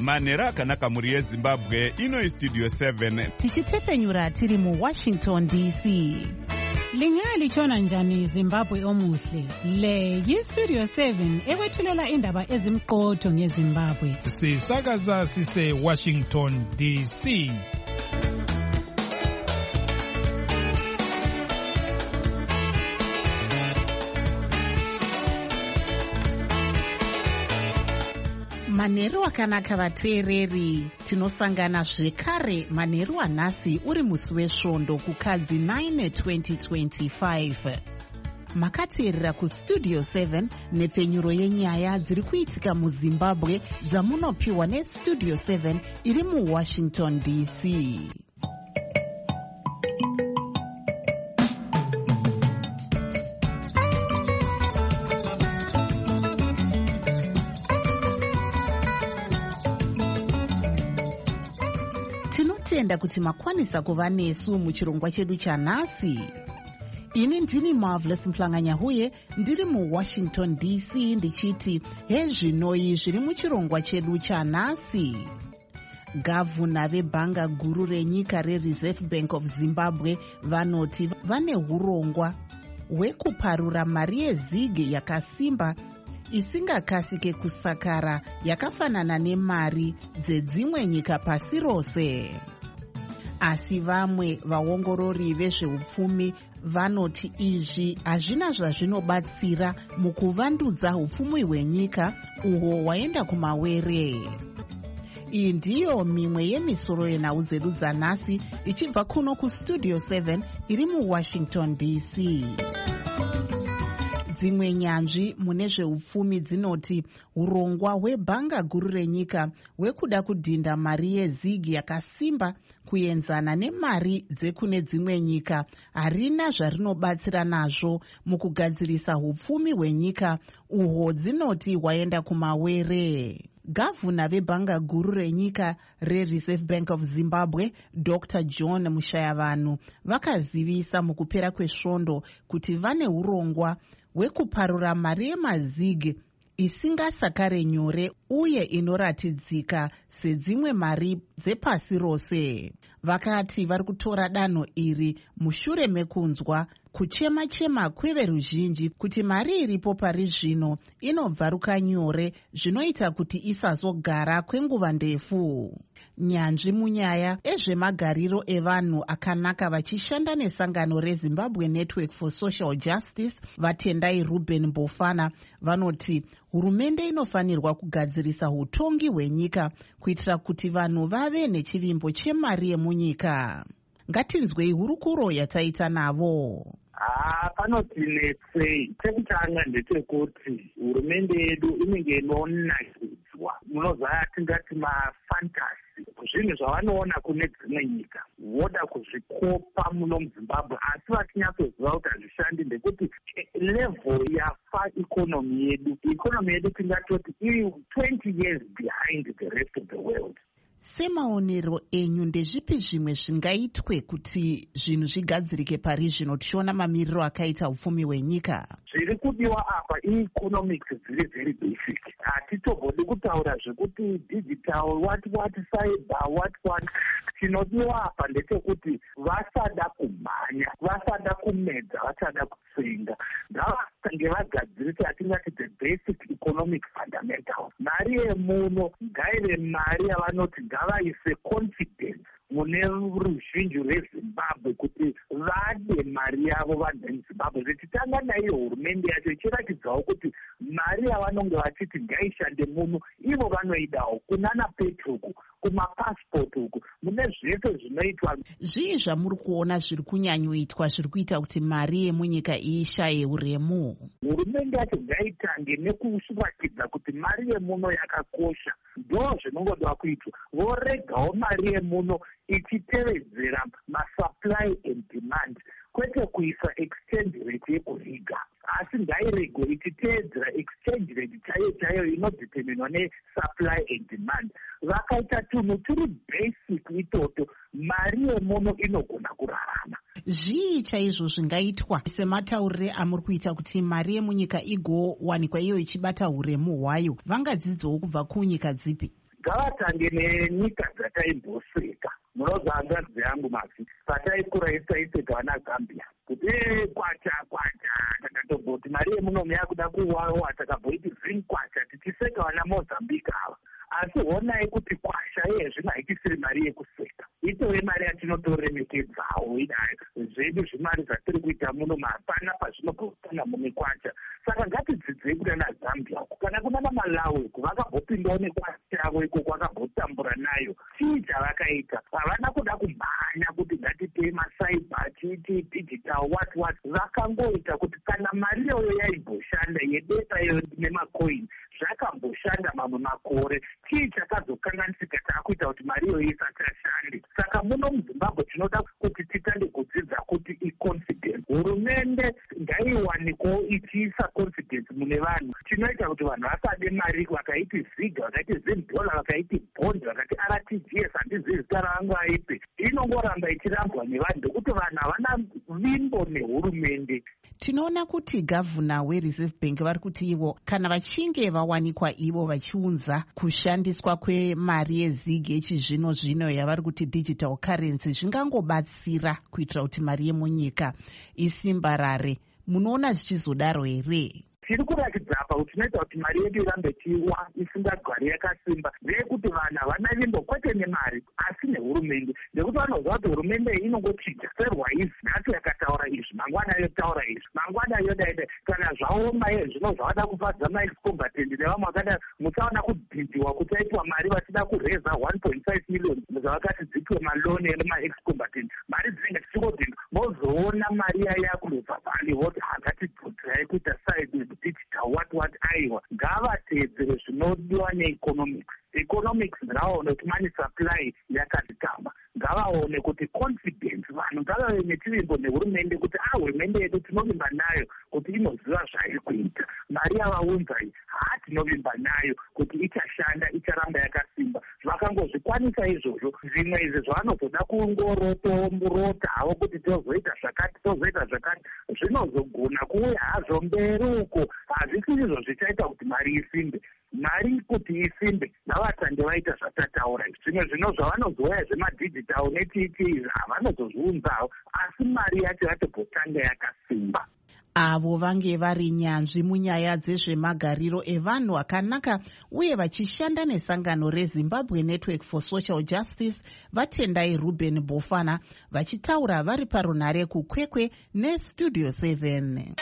manhero akanaka mhuri yezimbabwe. Ino Studio 7 tichitepenyura tiri muWashington DC. Lingalitshona njani Zimbabwe omuhle? Le yiStudio 7 ekwethulela indaba ezimqotho ngeZimbabwe. Sisakaza sise Washington DC. Manheru akanaka vateereri, tinosangana zvekare manheru anhasi uri musi wesvondo kukadzi 9 2025. Makateerera kuStudio 7 nepfenyuro yenyaya dziri kuitika muZimbabwe dzamunopiwa neStudio 7 iri muWashington DC. Tinotenda kuti makwanisa kuva nesu muchirongwa chedu chanhasi. Ini ndini Marvelous Mhlanganyahuye, ndiri muWashington DC ndichiti hezvinoi zviri muchirongwa chedu chanhasi. Gavhuna vebhanga guru renyika reReserve Bank of Zimbabwe vanoti vane hurongwa hwekuparura mari yezige yakasimba isingakasike kusakara yakafanana nemari dzedzimwe nyika pasi rose. Asi vamwe vaongorori vezveupfumi vanoti izvi hazvina zvazvinobatsira mukuvandudza upfumi hwenyika uhwo hwaenda kumawere. Iyi ndiyo mimwe yemisoro yenhau dzedu dzanhasi ichibva kuno kuStudio 7 iri muWashington DC. Dzimwe nyanzvi mune zveupfumi dzinoti urongwa hwebhanga guru renyika hwekuda kudhinda mari yezigi yakasimba kuenzana nemari dzekune dzimwe nyika harina zvarinobatsira nazvo mukugadzirisa upfumi hwenyika uhwo dzinoti hwaenda kumawere. Gavhuna vebhanga guru renyika reReserve Bank of Zimbabwe Dr. John Mushayavanhu vakazivisa mukupera kwesvondo kuti vane urongwa hwekuparura mari yemazigi isingasakare nyore uye inoratidzika sedzimwe mari dzepasi rose. Vakati vari kutora danho iri mushure mekunzwa kuchema-chema kweveruzhinji kuti mari iripo pari zvino inobvaruka nyore zvinoita kuti isazogara kwenguva ndefu. Nyanzvi munyaya ezvemagariro evanhu akanaka vachishanda nesangano reZimbabwe Network for Social Justice Vatendai Ruben Mbofana vanoti hurumende inofanirwa kugadzirisa utongi hwenyika kuitira kuti vanhu vave nechivimbo chemari yemunyika. Ngatinzwei hurukuro yataita navo. Panotinetsei. Chekutanga ndechekuti hurumende yedu inenge inonakidzwa munozva tingati mafantasi zvinhu zvavanoona kune dzimwe nyika voda kuzvikopa muno muZimbabwe, asi vatinyatsoziva kuti hazvishandi ndekuti level yafa ikonomi yedu tingatoti iri 20 years behind the rest of the world. Semaonero enyu ndezvipi zvimwe zvingaitwe kuti zvinhu zvigadzirike pari zvino tichiona mamiriro akaita upfumi hwenyika? Zviri kudiwa apa economics dziri very basic. Hatitobodi kutaura zvekuti digital what cyber what chinodiwa apa ndechekuti vasada kumhanya, vasada kumedza, vasada kutsenga. Ngavasange vagadzirisa atingati the basic economic fundamentals. Mari yemuno ngaive mari yavanoti ngavaise confidence mune ruzhinji rweZimbabwe kuti vade mari yavo vanhu veZimbabwe. Zvichitanga naiyo hurumende yacho ichiratidzawo kuti mari yavanonge vachiti ngaishande muno ivo vanoidawo kunana petroku kumapasipoti uku mune zvese zvinoitwa. Zvii zvamuri kuona zviri kunyanyoitwa zviri kuita kuti mari yemunyika ishaye uremu? Hurumende yacho ngaitange nekuratidza kuti mari yemuno yakakosha. Ndo zvinongoda kuitwa. Voregawo mari yemuno ichitevedzera masupply and demand, kwete kuisa exchange rate yekuriga, asi ngairego ichiteedzera exchange rate chaiyo inodeterminwa nesupply and demand. Vakaita tunhu turi basic itoto, mari yemuno inogona kurarama. Zvii chaizvo zvingaitwa semataurire amuri kuita kuti mari yemunyika igowanikwa iyo ichibata huremu hwayo? Vangadzidzawo kubva kunyika dzipi? ngavatange nenyika dzataimboseka. Munozwa hanzvadzi yangu masi pataikura taiseka vana Zambia kuti kwacha takatoboti mari yemunomu yakuda kuwawa, takabhoiti kwacha tichiseka vana Mozambique ava. Asi honai kuti kwasha iyezvino haichisiri mari yekuseka, itove mari yatinotoremekedzawo zvedu zvimari zvatiri kuita muno, hapana pazvinogokana mune kwacha. Saka ngatidzidzei kuna naZambia uko kana kuna naMalawi uko vakambopindawo nekwacha yavo ikoko vakambotambura nayo. Chii chavakaita? Havana kuda kumhanya kuti ngatipei masaiba chiti digital what. Vakangoita kuti kana mari iyoyo yaimboshanda yedeta iyo nemacoin zvakamboshanda mamwe makore, chii chakazokanganisika taakuita kuti mari iyoyo isachashande? Saka muno muZimbabwe tinoda kuti titange kudzidza kuti iconfidence. Hurumende ngaiwaniko ichiisa confidence mune vanhu, chinoita kuti vanhu vasade mari. Vakaiti Ziga, vakaiti Zimdola, vakaiti Bond, vakati RTGS, handizivi zita ravangu aipe, inongoramba ichirambwa nevanhu nekuti vanhu havana vimbo nehurumende. Tinoona kuti gavhuna weReserve Bank vari kuti ivo kana vachinge vawanikwa ivo vachiunza kushandiswa kwemari yeZig yechizvino zvino yavari kuti digital currency zvingangobatsira kuitira kuti mari yemunyika isimbarare. Munoona zvichizodaro here? Tiri kurakidza apa kuti tinoita kuti mari yedu irambe ichiwa isingagari yakasimba ndeyekuti vanhu havana vimbo kwete nemari asi nehurumende, nekuti vanoziva kuti hurumende inongochinja serwaizi nhasi yakataura izvi, mangwana yotaura izvi, mangwana yodaida. Kana zvaoma zvino zvavada kufadza maexcombatant nevamwe vakada musaona kudhidhiwa kuchaitwa mari vachida kureza 1.5 million zvavakati dzipiwe maloni emaexcombatant, mari dzinenge dzichikodhindwa. Mozoona mari yaya kunobva pali voti hangatidzodzirai kuita side digital what aiwa. Ngavatedzere zvinodiwa neeconomics ngavaone kuti money supply yakadzikama, ngavaone kuti confidence, vanhu ngavave nechivimbo nehurumende kuti hurumende yedu tinovimba nayo kuti inoziva zvairi kuita. Mari yavaunza iyi tinovimba nayo kuti ichashanda, icharamba yakasimba. Vakangozvikwanisa izvozvo, zvimwe izvi zvavanozoda kungorotomburota havo kuti tozoita zvakati zvinozogona kuuya hazvo mberi uko. Hazvisi izvo zvichaita kuti mari isimbe. Mari kuti isimbe ngavatange vaita zvatataura. Zvimwe zvino zvavanozoya zvemadigital netiiti havanozozviunzawo, asi mari yacho yatobotanga yakasimba. Avo vange vari nyanzvi munyaya dzezvemagariro evanhu akanaka uye vachishanda nesangano reZimbabwe Network for Social Justice vatendai Ruben Bofana vachitaura vari parunhare kuKwekwe neStudio 7.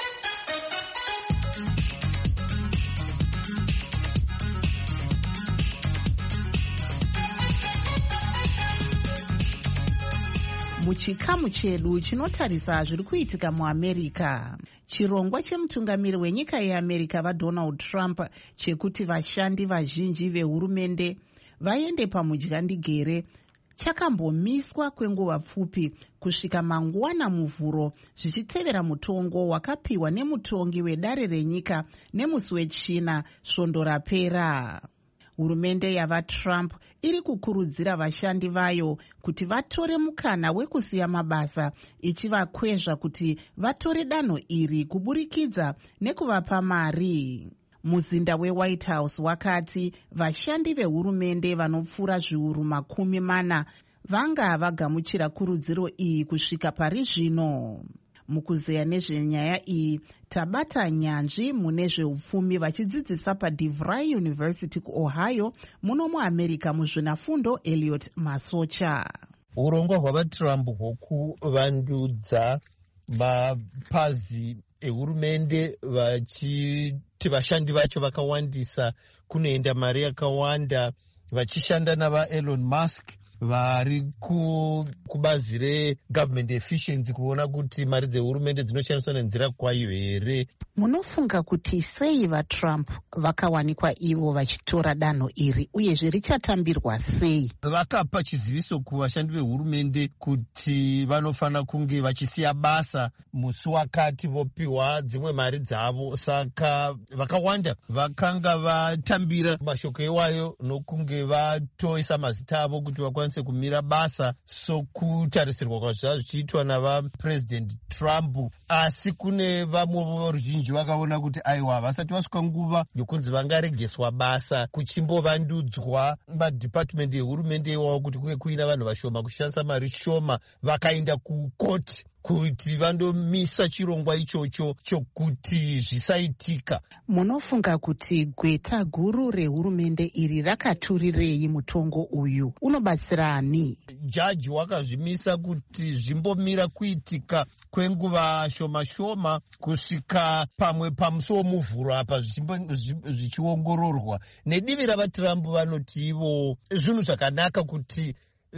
Muchikamu chedu chinotarisa zviri kuitika muAmerica. Chirongwa chemutungamiri wenyika yeAmerica vaDonald Trump chekuti vashandi vazhinji vehurumende vaende pamudyandigere chakambomiswa kwenguva pfupi kusvika mangwana muvhuro zvichitevera mutongo wakapiwa nemutongi wedare renyika nemusi weChina svondo rapera. Hurumende yavaTrump iri kukurudzira vashandi vayo kuti vatore mukana wekusiya mabasa ichivakwezva kuti vatore danho iri kuburikidza nekuvapa mari. Muzinda weWhite House wakati vashandi vehurumende vanopfuura zviuru 40 vanga vagamuchira kurudziro iyi kusvika pari zvino. Mukuzeya nezvenyaya iyi tabata nyanzvi mune zveupfumi vachidzidzisa paDeVry University kuOhio muno muAmerica muzvinafundo Elliot Masocha. Urongwa hwavaTrump hwokuvandudza mapazi ehurumende vachiti vashandi vacho vakawandisa kunoenda mari yakawanda vachishanda navaElon Musk vari kubazi regovernment efficiency kuona kuti mari dzehurumende dzinoshandiswa nenzira kwayo here. Munofunga kuti sei vaTrump vakawanikwa ivo vachitora danho iri uyezve richatambirwa sei? Vakapa chiziviso kuvashandi vehurumende kuti vanofanira kunge vachisiya basa musi wakati vopiwa dzimwe mari dzavo. Saka vakawanda vakanga vatambira mashoko iwayo nokunge vatoisa mazita avo kuti vakwanise vakwanise kumira basa sokutarisirwa kwazvaa zvichiitwa navapresident Trump. Asi kune vamwe voruzhinji vakaona kuti aiwa vasati vasvika nguva yokunzi vangaregeswa basa kuchimbovandudzwa madhipatimende ehurumende iwawo kuti kuve kuina vanhu vashoma kushandisa mari shoma, vakaenda kukoti kuti vandomisa chirongwa ichocho chokuti zvisaitika. Munofunga kuti gweta guru rehurumende iri rakaturirei mutongo uyu? Unobatsira ani? Jaji wakazvimisa kuti zvimbomira kuitika kwenguva shoma shoma kusvika pamwe pamusuwo muvhuro apa zvichiongororwa. Nedivi ravaTrump vanoti ivo zvinhu zvakanaka kuti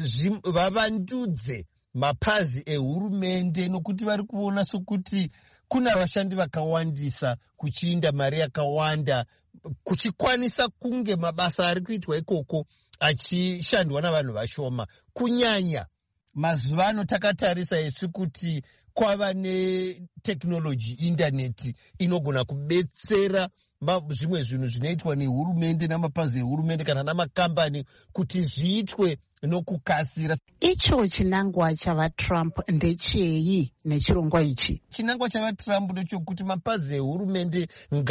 vavandudze mapazi ehurumende, nokuti vari kuona sokuti kuna vashandi vakawandisa kuchiinda mari yakawanda kuchikwanisa kunge mabasa ari kuitwa ikoko achishandwa navanhu vashoma. Kunyanya mazuva ano takatarisa isu kuti kwava netekinoloji, indaneti inogona kubetsera zvimwe zvinhu zvinoitwa nehurumende namapazi ehurumende kana namakambani kuti zviitwe nokukasira. Icho chinangwa chavaTrump ndechei nechirongwa ichi? Chinangwa chavaTrump ndechokuti mapazi ehurumende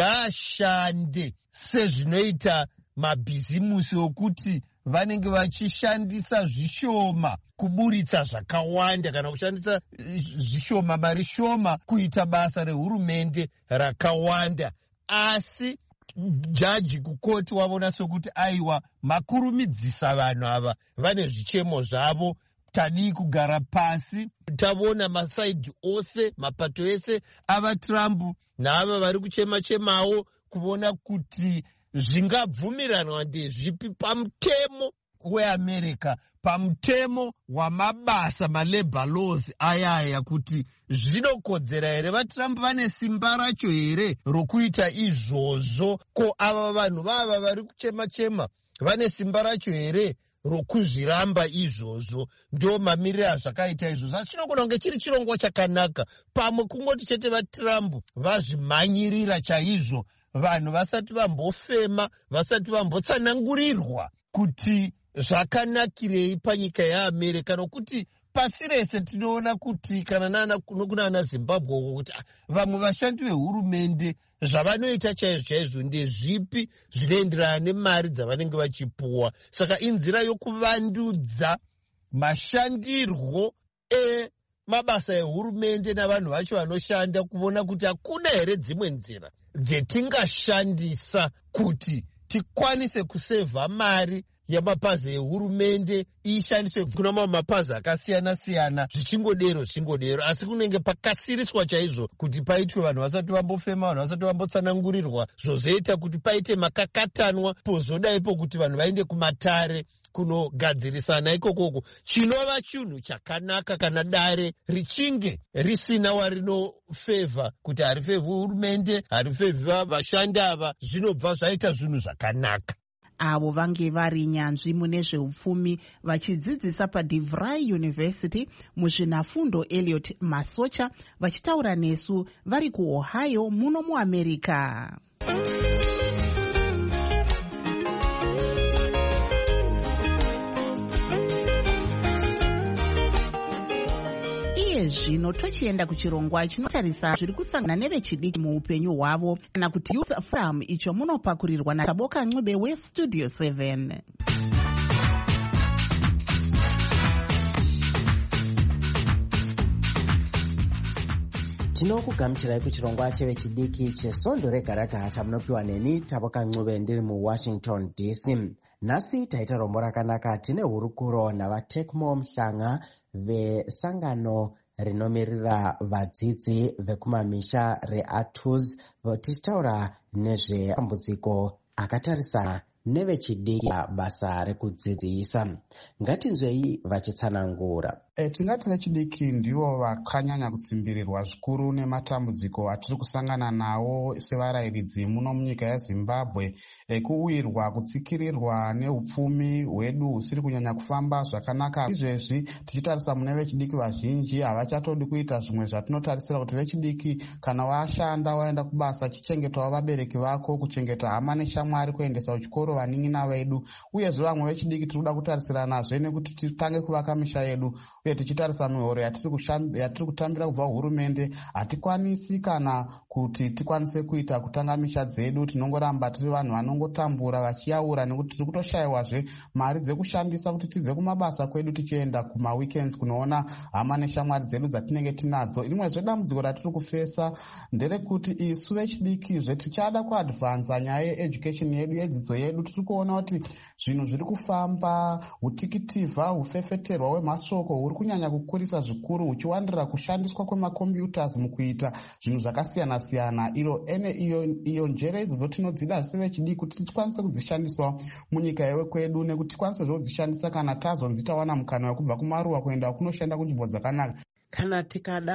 ngaashande sezvinoita mabhizimusi okuti vanenge vachishandisa zvishoma kuburitsa zvakawanda kana kushandisa zvishoma, mari shoma kuita basa rehurumende rakawanda. Asi jaji kukoti wavona sokuti aiwa makurumidzisa vanhu ava vane zvichemo zvavo, tadii kugara pasi tavona masaidhi ose, mapato ese avaTrump naava vari kuchema-chemawo kuona kuti zvingabvumiranwa ndezvipi pamutemo weAmerica, pamutemo wamabasa, malabor laws ayaya, kuti zvinokodzera here. VaTrump vane simba racho here rokuita izvozvo? Ko ava vanhu vava vari kuchema-chema vane simba racho here rokuzviramba izvozvo? Ndo mamiriro azvakaita izvozvo. Asi chinogona kunge chiri chirongwa chakanaka, pamwe kungoti chete vaTrump vazvimhanyirira chaizvo, vanhu vasati vambofema, vasati vambotsanangurirwa kuti zvakanakirei panyika yeAmerica, nokuti pasi rese tinoona kuti kana kuna Zimbabwe kuti vamwe vashandi vehurumende zvavanoita chaizvo chaizvo ndezvipi zvinoenderana nemari dzavanenge vachipuwa. Saka inzira yokuvandudza mashandirwo emabasa ehurumende navanhu vacho vanoshanda, kuona kuti hakuna here dzimwe nzira dzetingashandisa kuti tikwanise kusevha mari yamapazi ehurumende ishandiswe kuna mamwe mapazi akasiyana-siyana, zvichingodero. Asi kunenge pakasiriswa chaizvo kuti paitwe vanhu vasati vambofema, vanhu vasati vambotsanangurirwa, zvozoita kuti paite makakatanwa, pozodaipo kuti vanhu vaende kumatare kunogadzirisana ikokoko. Chinova chinhu chakanaka kana dare richinge risina warinofevha, kuti harifevhi hurumende, harifevhi vashandi ava, zvinobva zvaita zvinhu zvakanaka. Avo vange vari nyanzvi mune zveupfumi vachidzidzisa paDeVry University muzvinafundo Elliot Masocha, vachitaura nesu vari kuOhio muno muAmerica. Zvino tochienda kuchirongwa chinotarisa zviri kusangana nevechidiki muupenyu hwavo, kana kuti Youth Forum, icho munopakurirwa naTaboka Ncube weStudio 7. Tinokugamuchirai kuchirongwa chevechidiki chesondo rega-rega chamunopiwa neni Taboka Ncube ndiri muWashington DC. Nhasi taita rombo rakanaka. Tine hurukuro navaTechmo Mhlanga vesangano rinomirira vadzidzi vekumamisha reATUS, tichitaura nezvematambudziko akatarisana nevechidiki basa rekudzidzisa. Ngatinzwei vachitsanangura. Tingati vechidiki ndivo vakanyanya kutsimbirirwa zvikuru nematambudziko atiri kusangana nawo sevarayiridzi muno munyika yeZimbabwe, ekuwirwa kutsikirirwa neupfumi hwedu husiri kunyanya kufamba zvakanaka. Izvezvi tichitarisa mune vechidiki vazhinji havachatodi kuita zvimwe zvatinotarisira kuti vechidiki kana washanda waenda kubasa chichengetawo vabereki vako, kuchengeta hama neshamwari, kuendesa kuchikoro vanin'ina vedu. Uyezve vamwe vechidiki tiri kuda kutarisira nazve nekuti titange kuvaka misha yedu, uye tichitarisa mihoro yatiri kutambira kubva hurumende hatikwanisi kana kuti tikwanise kuita kutanga misha dzedu. Tinongoramba tiri vanhu vanongotambura vachiyaura nekuti tiri kutoshayawazve mari dzekushandisa kuti tibve kumabasa kwedu tichienda kumaweekends kunoona hama neshamwari dzedu dzatinenge tinadzo. Rimwezve dambudziko ratiri kufesa nderekuti isu vechidikizve tichada kuadvanza nyaya yeeducation yedu, yedzidzo yedu. Tiri kuona kuti zvinhu zviri kufamba, hutikitivha, hufefeterwa hwemashoko huri kunyanya kukurisa zvikuru, huchiwandirira kushandiswa kwemakombiyutas mukuita zvinhu zvakasiyana-siyana. Iyo njere idzodzo tinodzida sevechidiki kuti tikwanise kudzishandisawo munyika yewe kwedu, nekuti tikwanise kudzishandisa kana tazonzi tawana mukana wekubva kumaruwa kuenda kunoshanda kunzvimbo dzakanaka. Kana tikada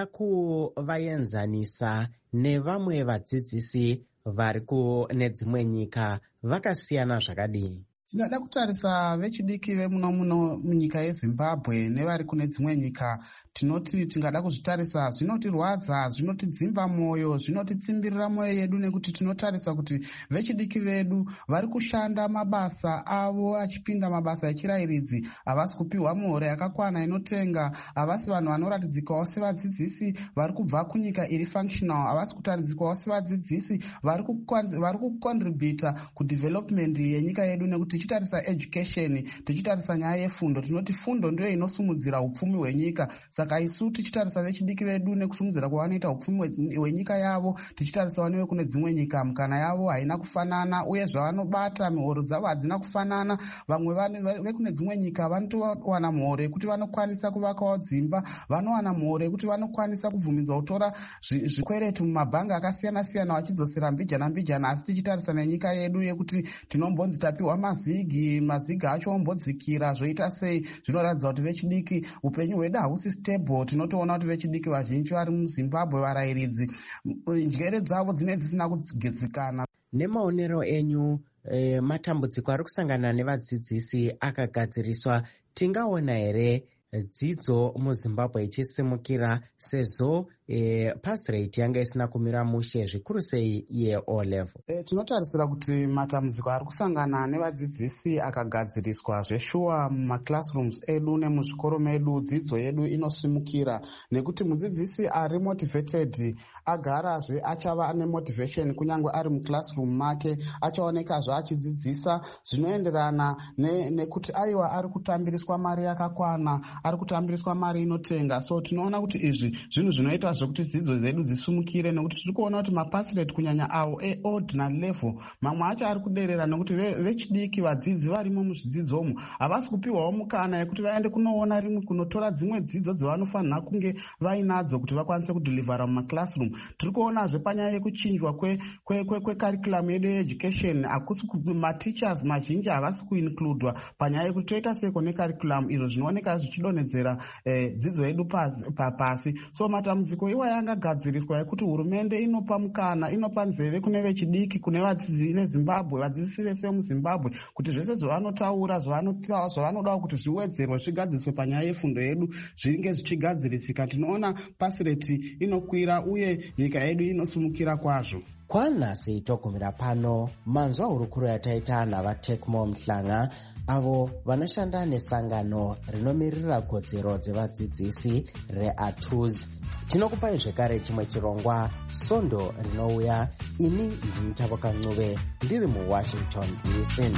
kuvaenzanisa nevamwe vadzidzisi vari kune dzimwe nyika, vakasiyana zvakadii? Tingada kutarisa vechidiki vemuno munyika yeZimbabwe nevari kune dzimwe nyika, tinoti tingada kuzvitarisa zvinotirwadza, zvinotidzimba mwoyo, zvinotitsimbirira mwoyo yedu, nekuti tinotarisa kuti vechidiki vedu vari kushanda mabasa avo achipinda mabasa echirayiridzi, havasi kupiwa mihoro yakakwana inotenga, havasi vanhu vanoratidzikawo sevadzidzisi vari kubva kunyika iri functional, havasi kutaridzikawo sevadzidzisi vari kucontributa kudevelopment yenyika yedu. Nekuti tichitarisa education, tichitarisa nyaya yefundo, tinoti fundo ndiyo inosumudzira upfumi hwenyika. Saka isu tichitarisa vechidiki vedu nekusumudzira kwavanoita upfumi hwenyika yavo, tichitarisawo newe kune dzimwe nyika mukana yavo haina kufanana, uye zvavanobata mihoro dzavo hadzina kufanana. Vamwe vekune dzimwe nyika vanotowana mihoro yekuti vanokwanisa kuvakawo dzimba, vanowana mihoro yekuti vanokwanisa kubvumidzwa kutora zvikweretu mumabhanga akasiyana-siyana vachidzosera mbijana. Asi tichitarisa nenyika yedu yekuti tinombonzi tapiwa mazigi acho ombodzikira, zvoita sei? Zvinoratidza kuti vechidiki upenyu hwedu hausi stable. Tinotoona kuti vechidiki vazhinji vari muZimbabwe varayiridzi, njere dzavo dzinenge dzisina kugedzikana. Nemaonero enyu, matambudziko ari kusangana nevadzidzisi akagadziriswa, tingaona here dzidzo muZimbabwe ichisimukira sezvo pass rate yanga isina kumira mushe, zvikuru sei yeO level? Tinotarisira kuti matambudziko ari kusangana nevadzidzisi akagadziriswa zveshuwa mumaclassrooms edu nemuzvikoro medu, dzidzo yedu inosimukira, nekuti mudzidzisi ari motivated agarazve achava nemotivation kunyange ari muclassroom make, achaonekazve achidzidzisa zvinoenderana nekuti aiwa ari kutambiriswa mari yakakwana, ari kutambiriswa mari inotenga. So tinoona kuti izvi zvinhu zvinoita zvokuti dzidzo dzedu dzisumukire, nekuti tiri kuona kuti mapasi rate kunyanya awo eordinary level mamwe acho ari kuderera, nekuti vechidiki vadzidzi varimo muzvidzidzomo havasi kupiwawo mukana yekuti vaende kunoona rimwe kunotora dzimwe dzidzo dzavanofanira kunge vainadzo kuti vakwanise kudhilivhara mumaclassroom. Tiri kuonazve panyaya yekuchinjwa kwecurriculum yedu yeeducation, hakusi mateachers mazhinji havasi kuinkludwa panyaya yekuti toita seko necurriculum, izvo zvinooneka zvichidonhedzera dzidzo yedu pasi. So matambudziko iwa yangagadziriswa yekuti hurumende inopa mukana, inopa nzeve kune vechidiki, kune vadzidzi veZimbabwe, vadzidzisi vese muZimbabwe, kuti zvese zvavanotaura, zvavanoda kuti zviwedzerwe, zvigadziriswe panyaya yefundo yedu zvinge zvichigadzirisika. Tinoona pasi rate inokwira uye nyika yedu inosumukira kwazvo. Kwanhasi togumira pano manzwa hurukuro yataita navaTechmo Mhlanga, avo vanoshanda nesangano rinomirira kodzero dzevadzidzisi reATUZ. Tinokupai zvekare chimwe chirongwa Sondo rinouya. Ini ndini Tavoka Ncube ndiri muWashington DC.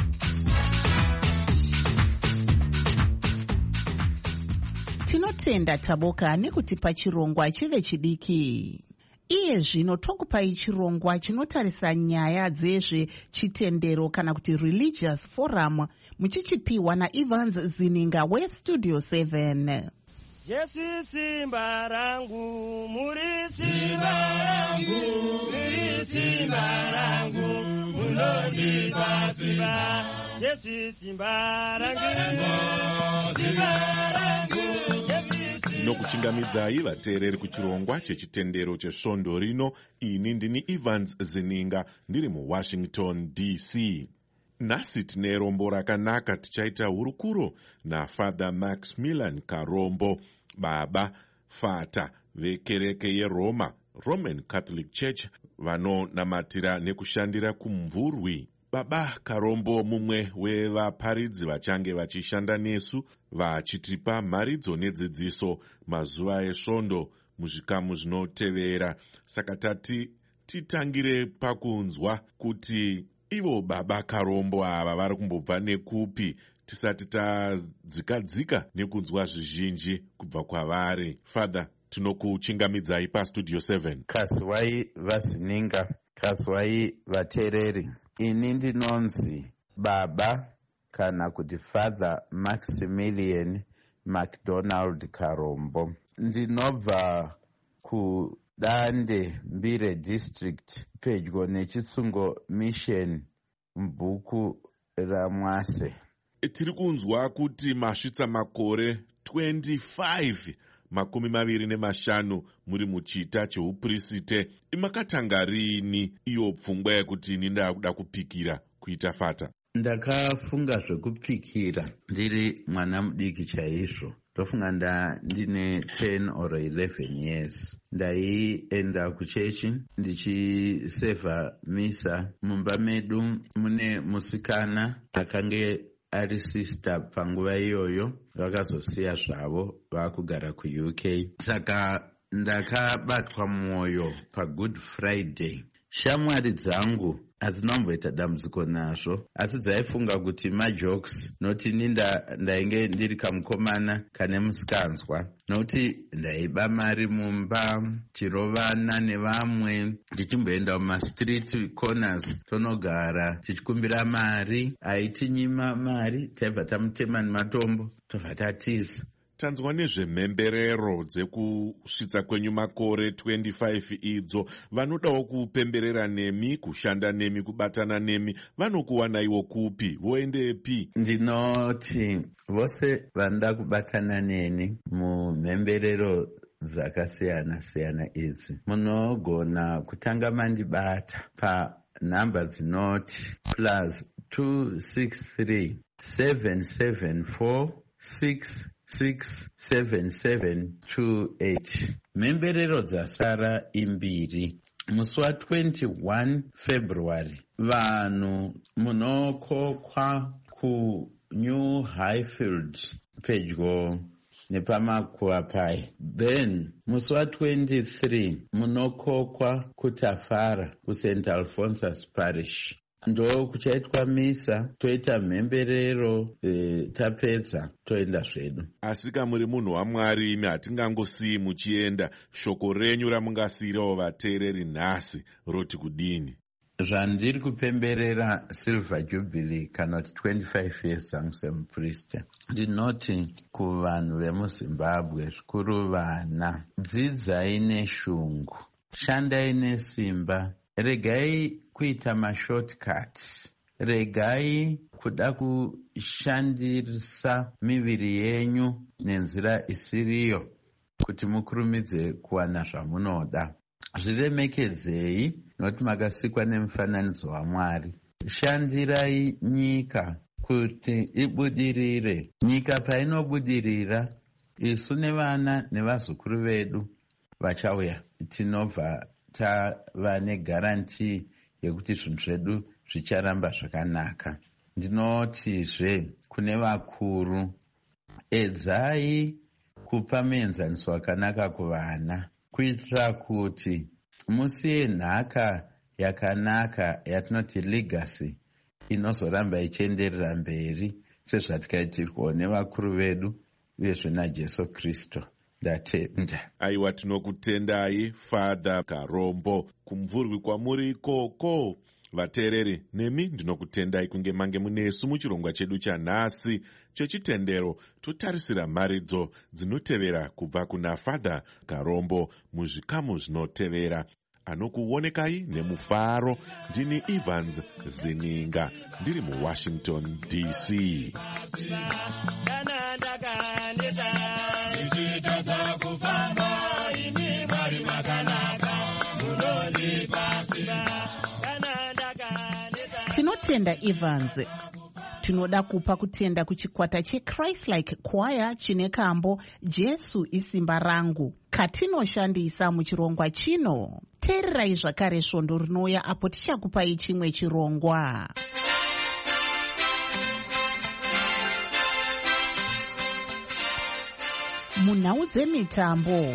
Tinotenda Taboka nekutipa chirongwa chevechidiki. Iye zvino tokupai chirongwa chinotarisa nyaya dzezvechitendero kana kuti religious forum, muchichipiwa naEvans Zininga weStudio 7. Jesu simba rangu, muri simba rangu, muri simba rangu, munondipa simba. Jesu simba rangu, simba rangu, Jesu ndinokuchingamidzai vateereri kuchirongwa chechitendero chesvondo rino. Ini ndini Evans Zininga ndiri muWashington DC. Nhasi tine rombo rakanaka. Tichaita hurukuro naFather Maximilian Karombo, baba fata vekereke yeRoma, Roman Catholic Church, vanonamatira nekushandira kumvurwi. Baba Karombo mumwe wevaparidzi vachange vachishanda nesu vachitipa mharidzo nedzidziso mazuva esvondo muzvikamu zvinotevera. Saka titangire pakunzwa kuti ivo baba Karombo ava vari kumbobva nekupi tisati tadzikadzika nekunzwa zvizhinji kubva kwavari. Father, tinokuchingamidzai pastudio 7. Kazwai vazininga, kazwai vateereri. Ini ndinonzi baba kana kuti Father Maximilian MacDonald Karombo. Ndinobva kuDande Mbire District pedyo neChitsungo Mission mubhuku raMwase. Tiri kunzwa kuti masvitsa makore 25 25 muri muchita cheupriste. Makatanga rini iyo pfungwa yekuti ini ndakuda kupikira kuita fata? Ndakafunga zvekupikira ndiri mwana mudiki chaizvo. Ndofunga ndine 10 or 11 years. Ndaienda kuchechi ndichisevha misa. Mumba medu mune musikana akange ari sister panguva iyoyo, vakazosiya zvavo vakugara kuUK. Saka ndakabatwa mwoyo paGood Friday. Shamwari dzangu hadzinomboita dambudziko nazvo, asi dzaifunga kuti majokes, noti ndainge ndiri kamukomana kane musikanzwa, noti ndaiba mari mumba, tichirovana nevamwe, tichimboenda mumastreet corners tonogara tichikumbira mari. Aitinyima mari taibva tamutema nematombo tobva tatiza. Tanzwa nezvemhemberero dzekusvitsa kwenyu makore 25 idzo. Vanodawo kupemberera nemi, kushanda nemi, kubatana nemi, vanokuwanaiwo kupi? Voendepi? Ndinoti vose vanoda kubatana neni mumhemberero dzakasiyana siyana idzi, munogona kutanga mandibata panhamba dzinoti +263 774 67728. Mhemberero dzasara imbiri. Musi wa21 February vanhu munokokwa kuNew Highfield pedyo nepamakuapai. Then musi wa23 munokokwa kuTafara kuSt Alphonsus Parish. Ndo kuchaitwa misa, toita mhemberero, tapedza toenda zvedu. Asika muri munhu waMwari, imi hatingangosiyi muchienda. Shoko renyu ramungasiyirawo vateereri nhasi roti kudini? Zvandiri kupemberera Silver Jubilee kana kuti 25 years dzangu semuprista, ndinoti kuvanhu vemuZimbabwe, zvikuru vana, dzidzai neshungu, shandai nesimba, regai kuita mashortcuts, regai kuda kushandisa miviri yenyu nenzira isiriyo kuti mukurumidze kuwana zvamunoda. Zviremekedzei nokuti makasikwa nemufananidzo waMwari. Shandirai nyika kuti ibudirire. Nyika painobudirira, isu nevana nevazukuru vedu vachauya, tinobva tava negarantii yekuti zvinhu zvedu zvicharamba zvakanaka. Ndinotizve kune vakuru, edzai kupa muenzaniso wakanaka kuvana, kuitira kuti musiye nhaka yakanaka yatinoti legacy inozoramba ichienderera mberi sezvatikaitirwawo nevakuru vedu uyezve naJesu Kristu. Ndatenda. Aiwa, tinokutendai Father Karombo kumvurwi kwamuri ikoko. Vateereri, nemi ndinokutendai kunge mange munesu muchirongwa chedu chanhasi chechitendero. Totarisira mharidzo dzinotevera kubva kuna Father Karombo muzvikamu zvinotevera. Anokuonekai nemufaro, ndini Evans Zininga ndiri muWashington DC. zvakanaka munondipa simba kana ndakaneta. Tinotenda Evans. Tinoda kupa kutenda kuchikwata cheChrist-like Choir chine kambo Jesu isimba rangu katinoshandisa muchirongwa chino. Teererai zvakare svondo rinouya apo tichakupai chimwe chirongwa. Munhau dzemitambo,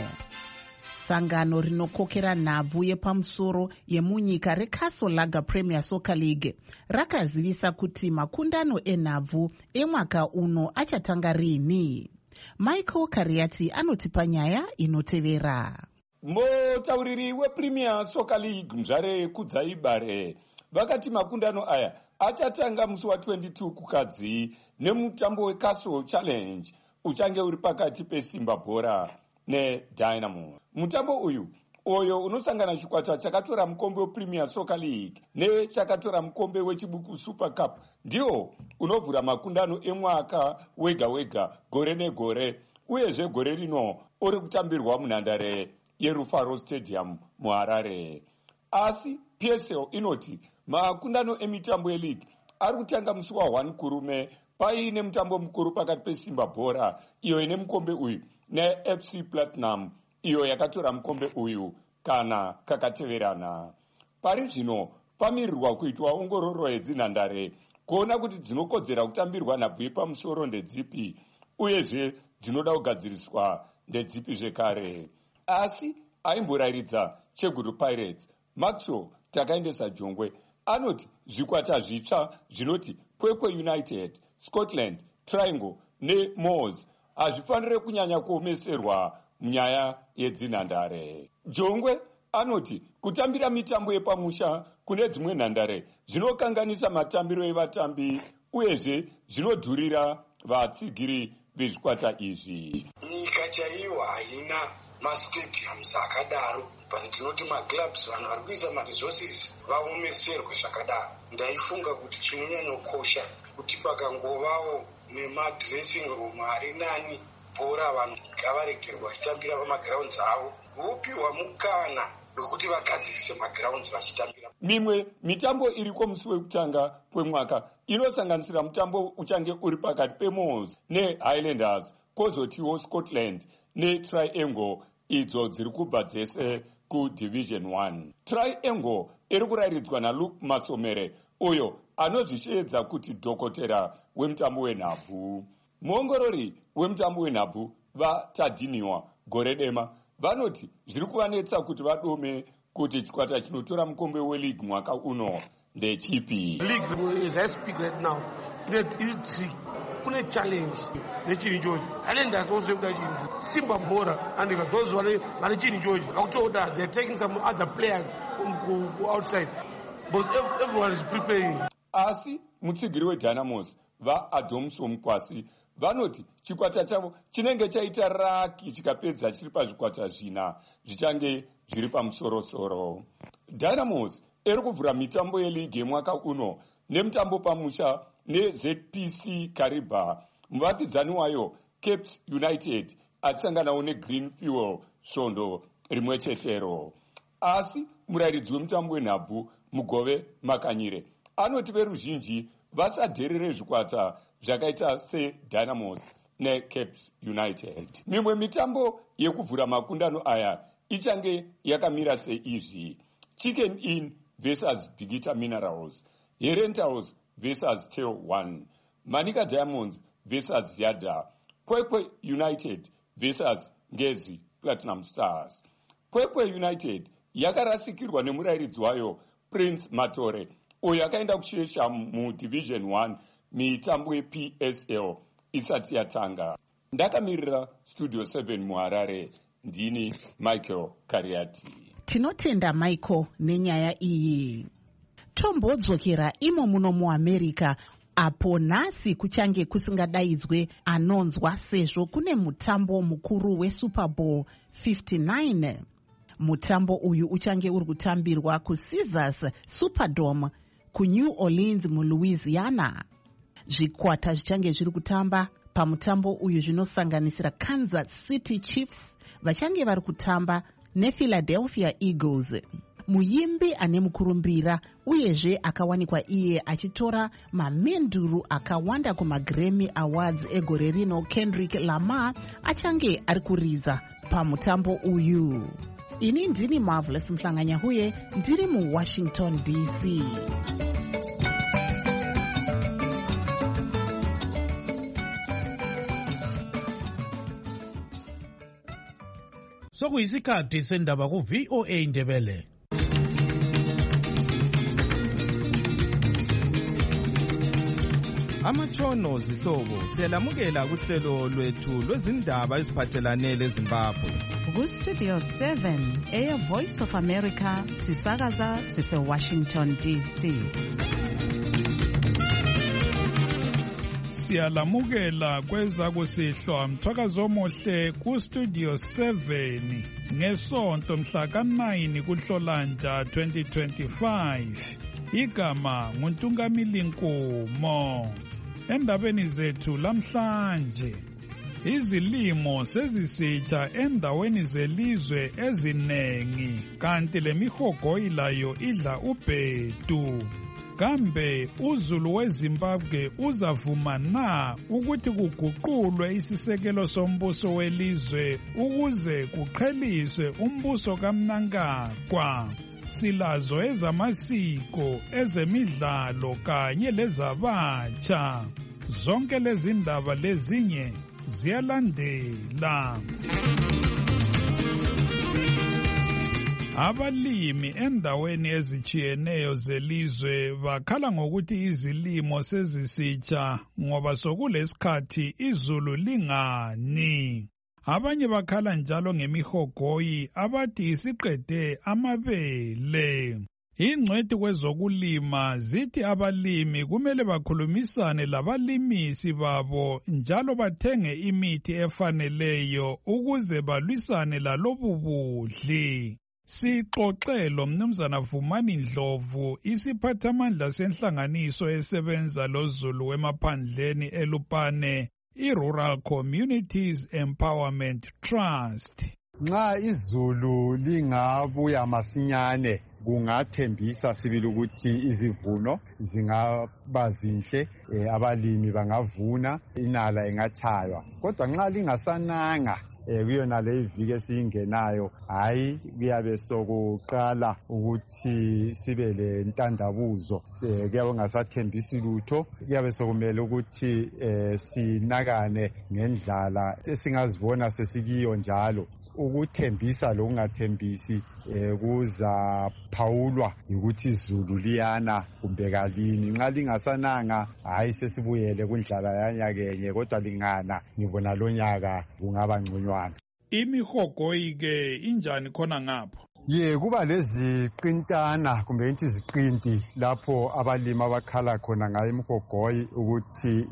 sangano rinokokera nhabvu yepamusoro yemunyika reCastle Lager Premier Soccer League rakazivisa kuti makundano enhabvu emwaka uno achatanga rini. Michael Kariati anotipa nyaya inotevera. Mutauriri wePremier Soccer League Mzvare Kudzaibare vakati makundano aya achatanga musi wa22 kukadzi nemutambo weCastle Challenge uchange uri pakati peSimba Bhora neDynamo. Mutambo uyu unosangana chikwata chakatora mukombe wePremier Soccer League nechakatora mukombe wechibuku Super Cup ndiwo unovhura makundano emwaka wega wega gore negore, uyezve gore rino uri kutambirwa munhandare yeRufaro Stadium muHarare. Asi PSL inoti makundano emitambo yeleague ari kutanga musi wa1 kurume paine mutambo mukuru pakati peSimba Bhora iyo ine mukombe uyu neFC Platinum iyo yakatora mukombe uyu kana kakateverana. Pari zvino pamirirwa kuitwa ongororo yedzinhandare kuona kuti dzinokodzera kutambirwa nhabvu yepamusoro ndedzipi uyezve dzinoda kugadziriswa ndedzipi zvekare. Asi aimborayiridza Chegudu Pirates Maxwell Takaendesa Jongwe anoti zvikwata zvitsva zvinoti Kwekwe United, Scotland, Triangle neMoors hazvifanire kunyanya kuomeserwa munyaya yedzinhandare. Jongwe anoti kutambira mitambo yepamusha kune dzimwe nhandare zvinokanganisa matambiro evatambi uyezve zvinodhurira vatsigiri vezvikwata izvi. Nyika chaiyo haina mastadiums akadaro, but tinoti maclubs vanhu vari kuisa maresources vaomeserwe zvakadaro. Ndaifunga kuti chinonyanyokosha kuti pakangovawo nemadressing room ari nani bhora vanhu ngavaregerwa vachitambira pamagrounds avo, vopiwa mukana wekuti vagadzirise magrounds vachitambira. Mimwe mitambo iriko musi wekutanga kwemwaka inosanganisira mutambo uchange uri pakati peMoors neHighlanders, kwozotiwo Scotland neTriangle idzo dziri kubva dzese kuDivision 1. Triangle iri kurayiridzwa naLuke Masomere uyo anozvisheedza kuti dhokotera wemutambo wenhabvu. Muongorori wemutambo wenhabvu vaTadiniwa gore dema vanoti zviri kuvanetsa kuti vadome kuti chikwata chinotora mukombe weleague mwaka uno ndechipi. League is as big right now. Kune challenge nechini George. Highlanders also have Simba Bhora and those who are Chini George. October they're taking some other players go outside. But everyone is preparing. Asi mutsigiri weDynamos vaAdomso Mukwasi vanoti chikwata chavo chinenge chaita raki chikapedza chiri pazvikwata zvina zvichange zviri pamusorosoro. Dynamos iri kuvhura mitambo yeleague yemwaka uno nemutambo pamusha neZPC Kariba. Muvakidzani wayo Cape United achisanganawo neGreen Fuel svondo rimwe chetero. Asi murayiridzi wemutambo wenhabvu Mugove Makanyire anoti veruzhinji vasadherere zvikwata zvakaita seDynamos neCape United. Mimwe mitambo yekuvhura makundano aya ichange yakamira seizvi: Chicken Inn versus Bigita Minerals, Herentals versus Tail 1, Manika Diamonds versus Yada, Kwekwe United versus Ngezi Platinum Stars. Kwekwe United yakarasikirwa nemurayiridzi wayo Prince Matore uyo akaenda kushesha muDivision 1 mitambo yePSL isati yatanga. Ndakamirira Studio 7 muHarare, ndini Michael Kariati. Tinotenda Michael nenyaya iyi. Tombodzokera imo muno muAmerica apo nhasi kuchange kusingadaidzwe anonzwa sezvo kune mutambo mukuru weSuper Bowl 59. Mutambo uyu uchange uri kutambirwa kuCaesars Superdome kuNew Orleans muLouisiana. Zvikwata zvichange zviri kutamba pamutambo uyu zvinosanganisira Kansas City Chiefs vachange vari kutamba nePhiladelphia Eagles. Muyimbi ane mukurumbira uyezve akawanikwa iye achitora mamenduru akawanda kumaGrammy Awards egore rino, Kendrick Lamar achange ari kuridza pamutambo uyu. Ini ndini Marvelous Mhlanganyahuye, ndiri muWashington DC. Sokuyisikhathi sendaba ku VOA Ndebele. Amatshono zihlobo siyalamukela kuhlelo lwethu lwezindaba eziphathelane leZimbabwe. Ku-Studio 7 Air Voice of America sisakaza sise-Washington DC. Siyalamukela kweza kusihlwa mthwakazo omuhle ku-Studio 7 ngesonto mhla ka-9 kuNhlolanja 2025. Igama nguNtungamili Nkumo. Endabeni zethu lamhlanje, izilimo sezisitsha endaweni zelizwe ezinengi, kanti lemihogoyi layo idla ubhedu. Kambe uzulu weZimbabwe uzavuma na ukuthi kuguqulwe isisekelo sombuso welizwe ukuze kuqheliswe umbuso kaMnangagwa? Silazo ezamasiko, ezemidlalo kanye lezabatsha. Zonke lezi ndaba lezinye ziyalandela. Abalimi endaweni ezitshiyeneyo zelizwe bakhala ngokuthi izilimo sezisitsha ngoba sokulesikhathi izulu lingani. Abanye bakhala njalo ngemihogoyi abathi isiqede amabele. Ingcwethi kwezokulima zithi abalimi kumele bakhulumisane labalimisi babo njalo bathenge imithi efaneleyo ukuze balwisane lalobu budli. Sixoxe lo Mnumzana Vumani Ndlovu, isiphathamandla senhlanganiso esebenza lozulu wemaphandleni eLupane, i-Rural Communities Empowerment Trust. Nxa izulu lingabuya masinyane kungathembisa sibili ukuthi izivuno zingaba zinhle, abalimi bangavuna, inala ingachaywa. Kodwa nxa lingasananga kuyona le iviki esiyingenayo, hayi kuyabe sokuqala ukuthi sibe le ntandabuzo, kuyabe kungasathembisi lutho, kuyabe sokumele ukuthi sinakane ngendlala esingazibona sesikiyo njalo. Ukuthembisa lokungathembisi kuzaphawulwa ukuthi izulu liyana kumbe kalini. Nxa lingasananga, hayi sesibuyele kundlala yanyakenye, kodwa lingana ngibona lonyaka kungaba ngconywana. Imihogoyi-ke injani khona ngapho? Kuba leziqintana kumbe ngithi iziqinti lapho abalimi abakhala khona ngayo imihogoyi ukuthi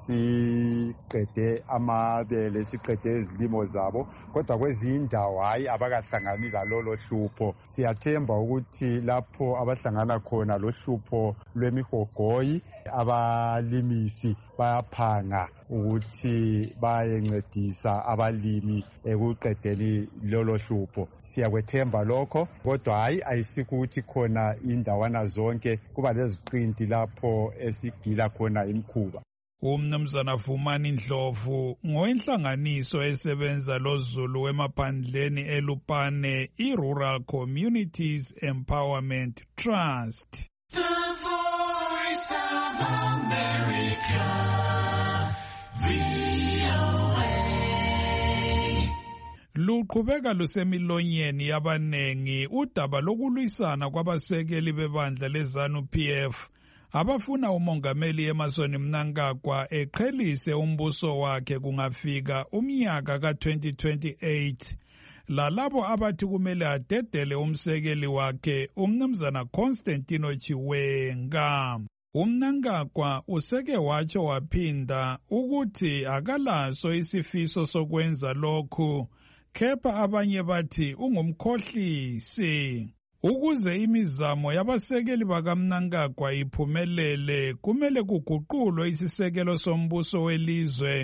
isiqede amabele, isiqede izilimo zabo, kodwa kwezinye indawo hayi abakahlangani lalolo hlupho. Siyathemba ukuthi lapho abahlangana khona lohlupho lwemihogoyi, abalimisi bayaphanga ukuthi bayencedisa abalimi ekuqedeni lolo hlupho. Siyakwethemba lokho, kodwa hayi ayisikho ukuthi khona indawana zonke kuba leziqinti lapho esigila khona imkhuba. Umnumzana Vumani Ndlovu ngowenhlanganiso esebenza lozulu wemaphandleni eLupane, i-Rural Communities Empowerment Trust. The Voice of America. Luqhubeka lusemilonyeni yabanengi udaba lokulwisana kwabasekeli bebandla leZANU-PF abafuna umongameli Emmerson Mnangagwa eqhelise umbuso wakhe kungafika umnyaka ka-2028, lalabo abathi kumele adedele umsekeli wakhe umnumzana Constantino Chiwenga. UMnangagwa useke watsho waphinda ukuthi akalaso isifiso sokwenza lokhu, kepha abanye bathi ungumkhohlisi. Ukuze imizamo yabasekeli bakaMnangagwa iphumelele, kumele kuguqulwe isisekelo sombuso welizwe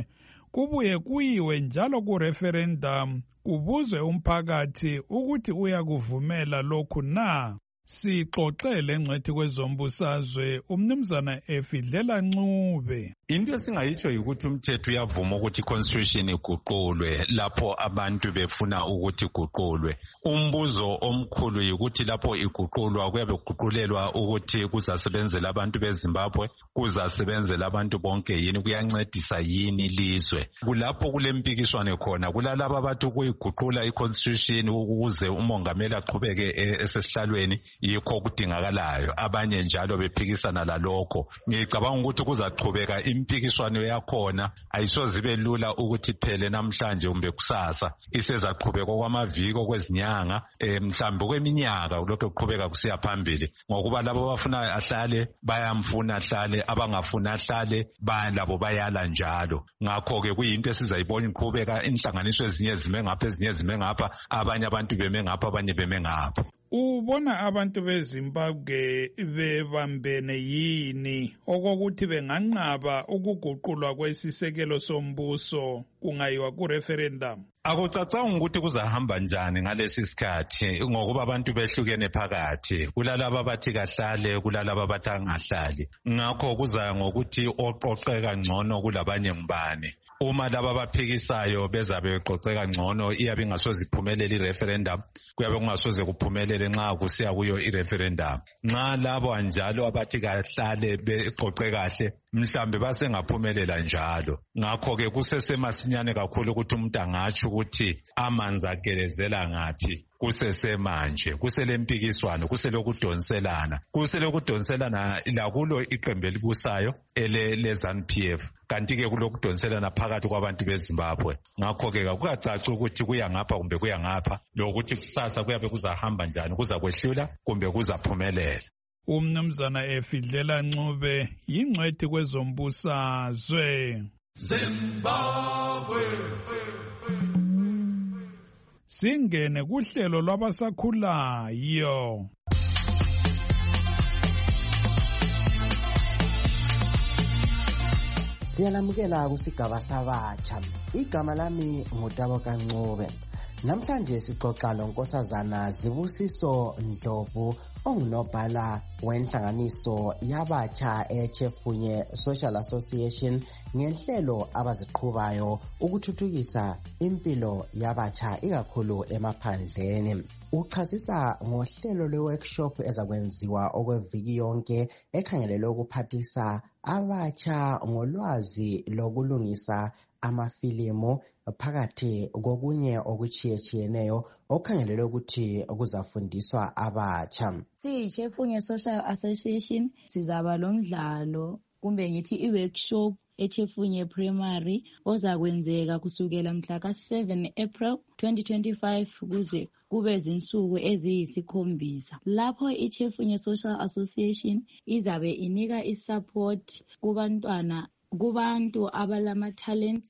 kubuye kuyiwe njalo ku-referendum kubuzwe umphakathi ukuthi uyakuvumela lokhu na. Sixoxele ngcwethi kwezombusazwe umnumzana Efidlela Ncube. Into esingayitsho ukuthi umthetho uyavuma ukuthi i-constitution iguqulwe lapho abantu befuna ukuthi iguqulwe. Umbuzo omkhulu yikuthi lapho iguqulwa kuyabe kuguqulelwa ukuthi kuzasebenzela abantu beZimbabwe, kuzasebenzela abantu bonke yini, kuyancedisa yini ilizwe. Kulapho kulempikiswano khona, kulalabo abathi ukuyiguqula i-constitution ukuze umongameli aqhubeke esesihlalweni yikho okudingakalayo, abanye njalo bephikisana lalokho. Ngicabanga ukuthi kuzaqhubeka impikiswano yakhona, ayisoze ibe lula ukuthi phele namhlanje kumbe kusasa, isezaqhubeka kwamaviki okwezinyanga, mhlawumbe kweminyaka lokho kuqhubeka kusiya phambili, ngokuba labo abafuna ahlale bayamfuna ahlale, abangafuna ahlale labo bayala njalo. Ngakho-ke kuyinto esizayibona iqhubeka, inhlanganiso ezinye zime ngapha ezinye zime ngapha, abanye abantu beme ngapha abanye beme ngapha. Ubona abantu beZimbabwe bebambene yini okokuthi benganqaba ukuguqulwa kwesisekelo sombuso kungayiwa ku-referendum? Akucacanga ukuthi kuzahamba njani ngalesi sikhathi ngokuba abantu behlukene phakathi, kulalabo abathi kahlale, kulalabo abathi angahlali. Ngakho kuza ngokuthi oqoqeka ngcono kulabanye ngubani. Uma laba abaphikisayo bezabe beqoqeka ngcono, iyabe ingasoze iphumelele i-referendum, kuyabe kungasoze kuphumelele nxa kusiya kuyo i-referendum. Nxa labo anjalo abathi kahlale beqoqe kahle, mhlambe basengaphumelela njalo. Ngakho-ke kusesemasinyane kakhulu ukuthi umuntu angatsho ukuthi amanzi agelezela ngaphi. Kusesemanje, kuselempikiswano, kuselokudonselana lakulo iqembu elibusayo le-ZANU-PF, kanti-ke kulokudonselana phakathi kwabantu beZimbabwe. Ngakho-ke akukacaci ukuthi kuya ngapha kumbe kuya ngapha, lokuthi kusasa kuyabe kuzahamba njani, kuzakwehlula kumbe kuzaphumelela. Umnumzana Efidlela Ncube yingcwethi kwezombusazwe. Zimbabwe. Singene kuhlelo lwabasakhulayo. Siyalamukela kusigaba sabatsha. Igama lami ngutabo Kancube. Namhlanje sixoxa lonkosazana Zibusiso Ndlovu ongunobhala wenhlanganiso yabatsha eChefunye Social Association ngenhlelo abaziqhubayo ukuthuthukisa impilo yabatsha ikakhulu emaphandleni. Uchasisa ngohlelo lwe-workshop ezakwenziwa okweviki yonke ekhangelelwe ukuphathisa abatsha ngolwazi lokulungisa amafilimu phakathi kokunye okuchiyetshiyeneyo okhangelelwe ukuthi kuzafundiswa abatsha. Siyichefunye Social Association sizaba lomdlalo kumbe ngithi i-workshop eChefunye Primary ozakwenzeka kusukela mhla ka-7 April 2025 kuze kube zinsuku eziyisikhombisa. Lapho iChefunye Social Association izabe inika isupport kubantu abalama-talent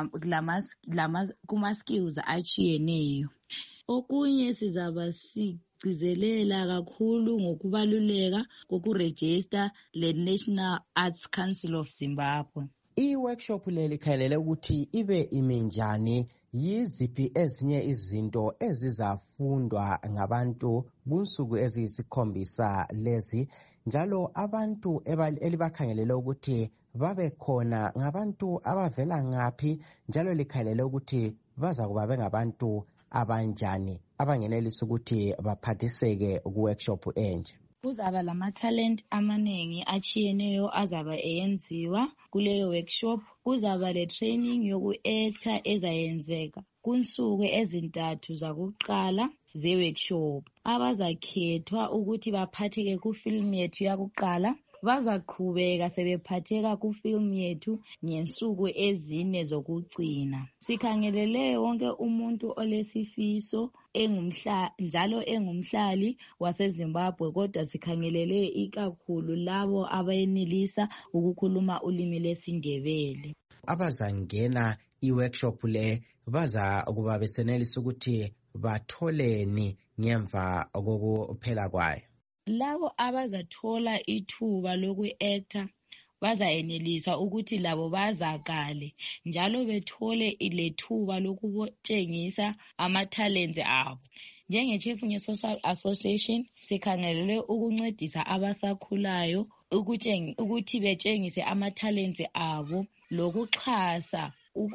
kuma-skills achiyeneyo. Okunye sizaba sigcizelela kakhulu ngokubaluleka kokurejista le-National Arts Council of Zimbabwe. I-workshop leli khangelele ukuthi ibe iminjani, yiziphi ezinye izinto ezizafundwa ngabantu kunsuku eziyisikhombisa lezi, njalo abantu elibakhangelele ukuthi babe khona ngabantu abavela ngaphi, njalo likhangelele ukuthi bazakuba bengabantu abanjani abangenelisa ukuthi baphathiseke ku-workshop enje. Kuzaba lama-talent amaningi achiyeneyo azaba eyenziwa kuleyo workshop. Kuzaba le-training yoku-actor ezayenzeka kunsuku ezintathu zakuqala ze-workshop. Abazakhethwa ukuthi baphatheke ku-film yethu yakuqala bazaqhubeka sebephatheka ku-film yethu ngensuku ezine zokugcina. Sikhangelele wonke umuntu olesifiso njalo engumhlali waseZimbabwe, kodwa sikhangelele ikakhulu labo abayenelisa ukukhuluma ulimi lesiNdebele. Abazangena i-workshop le baza kuba besenelisa ukuthi batholeni ngemva kokuphela kwayo. Labo abazathola ithuba loku-actor bazayenelisa ukuthi labo bazakale njalo bethole ilethuba lokutshengisa amathalente abo. Njenge-Chefunye Social Association sikhangelele ukuncedisa abasakhulayo ukuthi betshengise amathalente abo lokuxhasa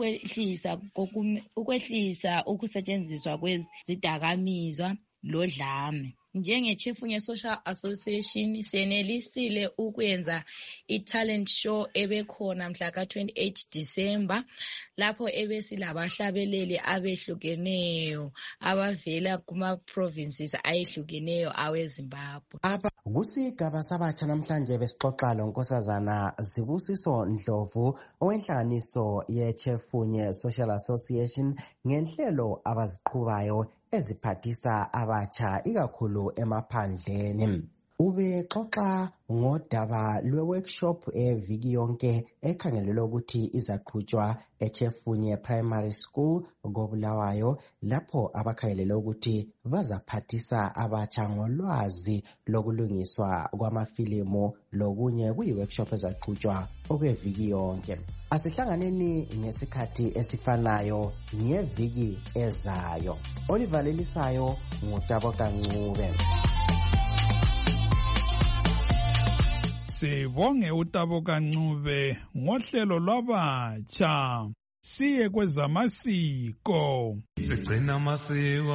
ukwehlisa ukusetshenziswa kwezidakamizwa lodlame. Njenge-Chefunye Social Association senelisile ukwenza i-talent show ebekhona mhla ka-28 December lapho ebesilabahlabeleli abehlukeneyo abavela kuma-provinces ayehlukeneyo aweZimbabwe. Kusigaba sabatsha namhlanje besixoxa loNkosazana Zibusiso Ndlovu owenhlanganiso ye-Chefunye Social Association ngenhlelo abaziqhubayo eziphathisa abatsha ikakhulu emaphandleni. Ubexoxa ngodaba lwe-workshop eviki yonke ekhangelelwe ukuthi izaqhutshwa eChefunye Primary School koBulawayo lapho abakhangelelwe ukuthi bazaphathisa abatsha ngolwazi lokulungiswa kwamafilimu lokunye kuyi-workshop ezaqhutshwa okweviki yonke. Asihlanganeni ngesikhathi esifanayo ngeviki ezayo. Oliver Lelisayo nguTabo Kancube. Sibonge uTabo Kancube ngohlelo lwabatsha. Siye kwezamasiko. Sigcina amasiko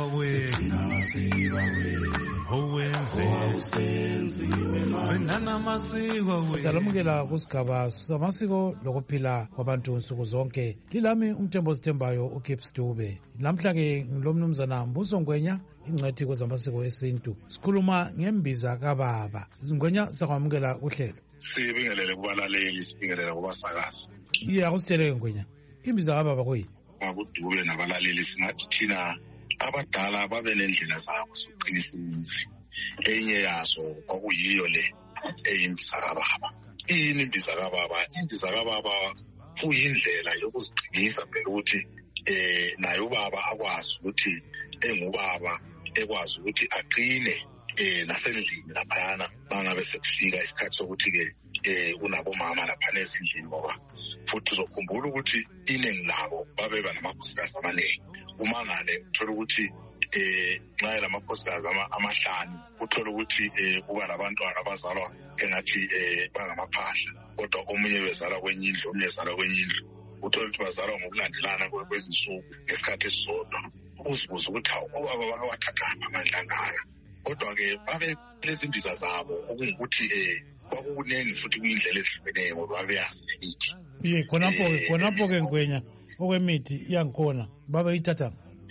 Salamukela kusigaba samasiko lokuphila kwabantu nsuku zonke. Lilami umthembo sithembayo uKips Dube. Namhla-ke ngilomnumzana Mbuso Ngwenya ingcwethi kwezamasiko esintu. Sikhuluma ngembiza kababa. Ngwenya sakwamukela kuhlelo. Sibingelele kubalaleli, sibingelele kubasakazi. Akusitheleke Ngwenya. Imbiza kababa kuyini? Akudube nabalaleli singathi thina abadala babe nendlela zabo zokuqinisa imizi. Enye yazo okuyiyo le eyimbiza kababa. Ini imbiza kababa? Imbiza kababa kuyindlela yokuziqinisa phela ukuthi naye ubaba akwazi ukuthi engubaba ekwazi ukuthi aqine nasendlini laphayana bangabe sekufika isikhathi sokuthi-ke unabomama laphana ezindlini ngoba futhi uzokhumbula ukuthi iningi labo babeba namakhosikazi amaningi. Uma ngale uthola ukuthi nxa lamakhosikazi amahlanu uthola ukuthi kuba labantwana abazalwa engathi bangamaphahla kodwa omunye bezalwa kwenye indlu omunye bezalwa kwenye indlu. Uthola ukuthi bazalwa ngokulandelana kwezinsuku ngesikhathi esisodwa. Uzibuza ukuthi obaba bakawathathaphi amandla angaka. Kodwa-ke babe lezi mbiza zabo okungukuthi kwakukuningi futhi kuyindlela ezihlukeneyo ngoba babeyazi imithi. Khonapho-ke Ngwenya okwemithi iyangikhona babeyithatha.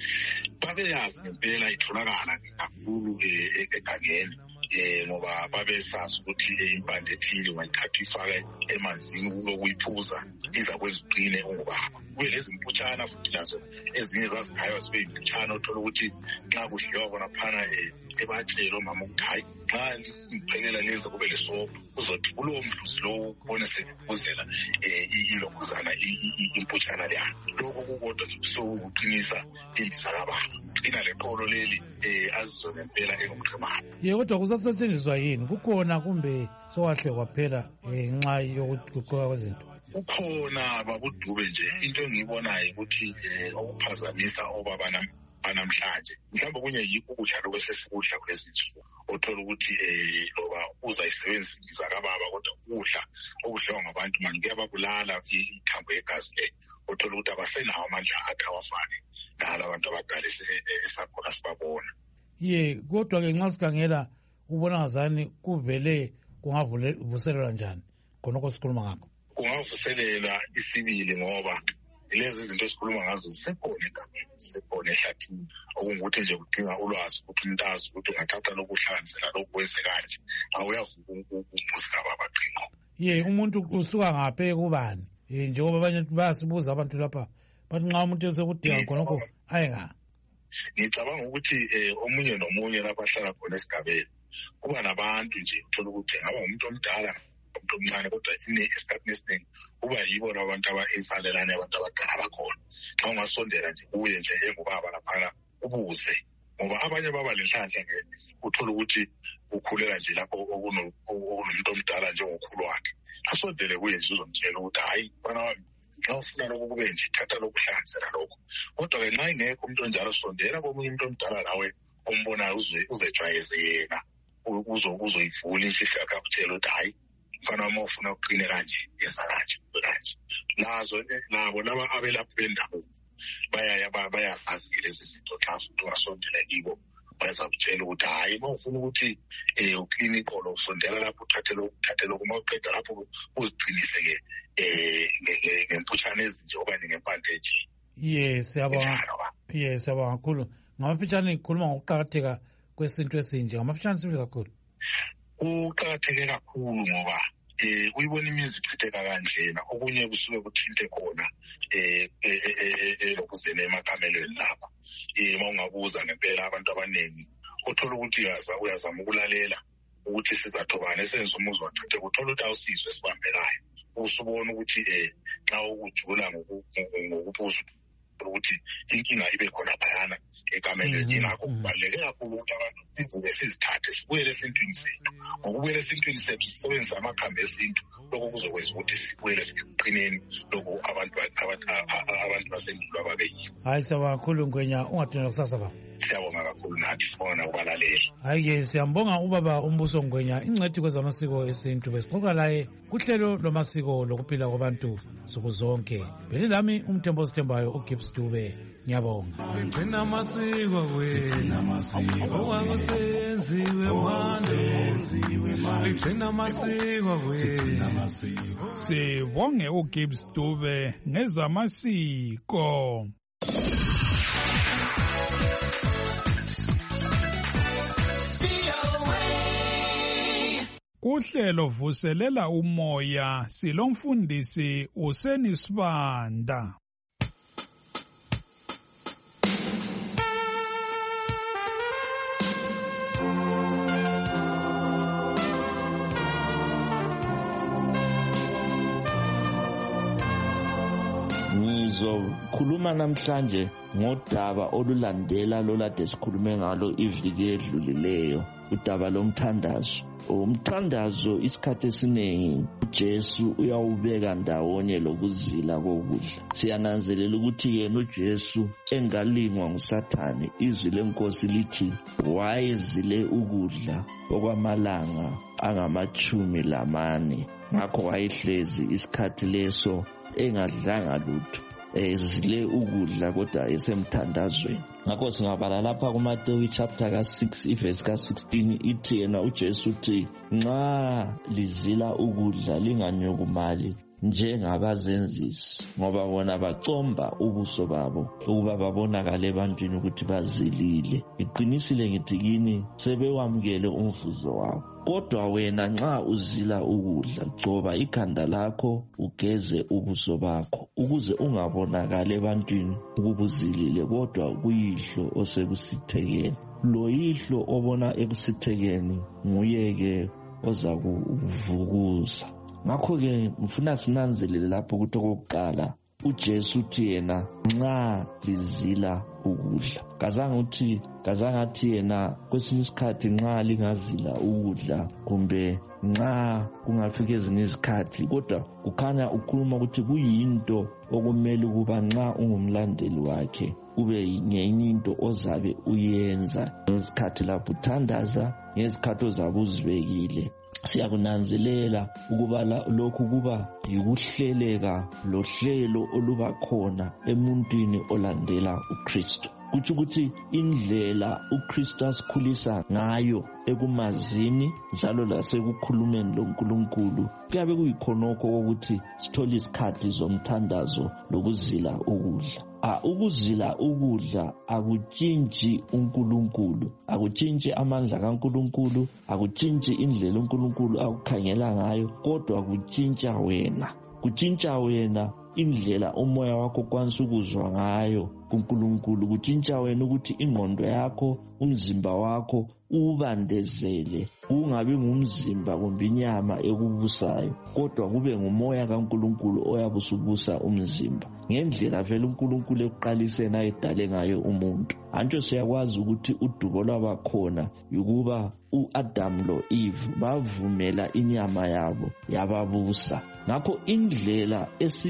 Babeyazi ngempela itholakala kakhulu egangeni ngoba babesazi ukuthi impande ethile ungayithatha ifake emanzini lokuyiphuza iza kweziqine ungubaba. Kube lezi mputshana futhi nazo ezinye zazigaywa zibe yimputshana uthola ukuthi nxa kudliwa khona phana ebatshelo mama ukuthi hayi nxa ngiphekela lezi kube lesobho uzothi kulowo mdluzi lowo ubone sekuzela ilokhuzana imputshana leya. Lokho kukodwa sokuqinisa imbiza kababa. Qina leqolo leli azizwe ngempela engumqemane. Kodwa kusasetshenziswa yini? Kukhona kumbe sowahle kwaphela ngenxa yokuguquka kwezinto? Ukhona babuDube nje into engiyibonayo ukuthi okuphazamisa obaba namhlanje mhlawumbe kunye yikho ukudla lokwesesikudla kulezi nsuku. Uthola ukuthi loba uzayisebenzisa imbiza kababa kodwa ukudla okudliwa ngabantu manje kuyababulala imithambo yegazi le. Uthola ukuthi abasenawo amandla akhe awafane nala abantu abadala esakhona sibabona. Kodwa-ke nxa sikhangela ubona ngazani kuvele kungavuselelwa njani khonokho sikhuluma ngakho? Kungavuselela isibili ngoba lezi zinto esikhuluma ngazo zisekhona egameni, zisekhona ehlathini okungukuthi nje kudinga ulwazi ukuthi umuntu azi ukuthi ungathatha lokuhlanganisela lokhu kwenze kanje. Awuyavuka umuzi kababa qhinqo. Umuntu usuka ngaphe kubani? Njengoba abanye bayasibuza abantu lapha bathi nxa umuntu esekudinga khonokho ayenga. Ngicabanga ukuthi omunye nomunye lapha ahlala khona esigabeni kuba nabantu nje uthola ukuthi ngaba umuntu omdala umuntu omncane kodwa esikhathini esiningi kuba yibo abantu abayisalelane abantu abadala bakhona. Xa ungasondela nje kuye nje engubaba laphana ubuze ngoba abanye baba lenhlanhla uthola ukuthi ukhulela nje lapho unomuntu omdala njengokhulu wakhe asondele kuye nje uzomtshela ukuthi hayi mfana wami xa ufuna lokhu kube nje thatha lokuhlanzela lokho. Kodwa-ke nxa ingekho umuntu onjalo sondela komunye umuntu omdala lawe ombonayo uzejwayeze yena uzoyivula imfihlo yakhe akutshela ukuthi hayi mfana wami ufuna ukuqine kanje yenza kanje kanje. Nazo nabo laba abelaphi bendabuko bayazi lezi zinto xa umuntu ungasondela kibo baza kutshela ukuthi hayi uma ufuna ukuthi uqine iqolo usondela lapho uthathe lokhu uma uqeda lapho uziqinise-ke ngemputshana ezinje okanye ngempande nje. Siyabonga kakhulu. Ngamafitshane ngikhuluma ngokuqakatheka kwesintu esinje. Ngamafitshane sibili kakhulu. Kuqakatheke kakhulu ngoba uyibona imizi ichitheka kanjena okunye kusuke kuthinte khona lokuzena emakamelweni lapho. Uma ungabuza ngempela abantu abaningi uthola ukuthi uyazama ukulalela ukuthi sizathu bani esenza umuzi wachithe kuthola ukuthi awusizwe esibambekayo. Usubona ukuthi xa ukujula ngokubuza ukuthi inkinga ibe khona phayana ekamelweni. Ngakho kubaluleke kakhulu ukuthi abantu sivuke sizithathe sibuyele esintwini sethu. Ngokubuyela esintwini sethu sisebenzisa amakhambi esintu lokho kuzokwenza ukuthi sibuyele sekuqineni lokho abantu basendulo ababeyibo. Hayi siyabonga kakhulu Ngwenya, ungathunela kusasa baba. Siyabonga kakhulu nathi sibona ukubalaleli. Hayi siyambonga ubaba uMbuso Ngwenya, ingcwethi kwezamasiko esintu. Besixoxa laye kuhlelo lwamasiko lokuphila kwabantu nsuku zonke. Beli lami umthembo sithembayo uGibbs Dube. Ngiyabonga. Sibonge uGibbs Dube ngezamasiko. Kuhlelo vuselela umoya silomfundisi uSenisibanda. Ngizokhuluma namhlanje ngodaba olulandela lolade sikhulume ngalo iviki edlulileyo, udaba lomthandazo. Umthandazo isikhathi esiningi uJesu uyawubeka ndawonye lokuzila kokudla. Siyananzelela ukuthi yena uJesu engalingwa nguSathane, izwi lenkosi lithi wayezile ukudla okwamalanga angama-40. Ngakho wayehlezi isikhathi leso engadlanga lutho, ezile ukudla kodwa esemthandazweni. Ngakho singabala lapha kuMateyu chapter ka-6 ivesi ka-16 ithi yena uJesu uthi nxa lizila ukudla linganyukumali njengabazenzisi, ngoba bona bacomba ubuso babo ukuba babonakale ebantwini ukuthi bazilile. Iqinisile ngithi kini sebewamukele umvuzo wabo. Kodwa wena nxa uzila ukudla, gcoba ikhanda lakho ugeze ubuso bakho, ukuze ungabonakali ebantwini ukuba uzilile, kodwa kuyihlo osekusithekeni. Lo yihlo obona ekusithekeni nguye-ke oza kuvukuza. Ngakho-ke ngifuna sinanzelele lapho ukuthi okokuqala uJesu uthi yena nxa lizila ukudla. Kazange athi yena kwesinye isikhathi nxa lingazila ukudla kumbe nxa kungafika ezinye izikhathi, kodwa kukhanya ukhuluma ukuthi kuyinto okumele ukuba nxa ungumlandeli wakhe kube ngenye into ozabe uyenza ngezikhathi lapho uthandaza, ngezikhathi ozabe uzibekile. Siyakunanzelela ukuba lokhu kuba yikuhleleka lohlelo oluba khona emuntwini olandela uKristu. Kuthi ukuthi indlela uKristu asikhulisa ngayo ekumazini njalo lasekukhulumeni loNkulunkulu kuyabe kuyikhonokho ukuthi sithole isikhathi zomthandazo lokuzila ukudla. Ukuzila ukudla akutshintshi uNkulunkulu, akutshintshi amandla kaNkulunkulu, akutshintshi indlela uNkulunkulu akukhangela ngayo, kodwa kutshintsha wena. Kutshintsha wena indlela umoya wakho kwanisa ukuzwa ngayo kuNkulunkulu. Kutshintsha wena ukuthi ingqondo yakho, umzimba wakho ubandezele, ungabi ngumzimba kumbe inyama ekubusayo, kodwa kube ngumoya kaNkulunkulu oyabusubusa umzimba. ngendlela vele uNkulunkulu ekuqaliseni ayedale ngayo umuntu. Antsho siyakwazi ukuthi udubo lwabakhona yukuba u-Adam lo-Eve bavumela inyama yabo yababusa. Ngakho indlela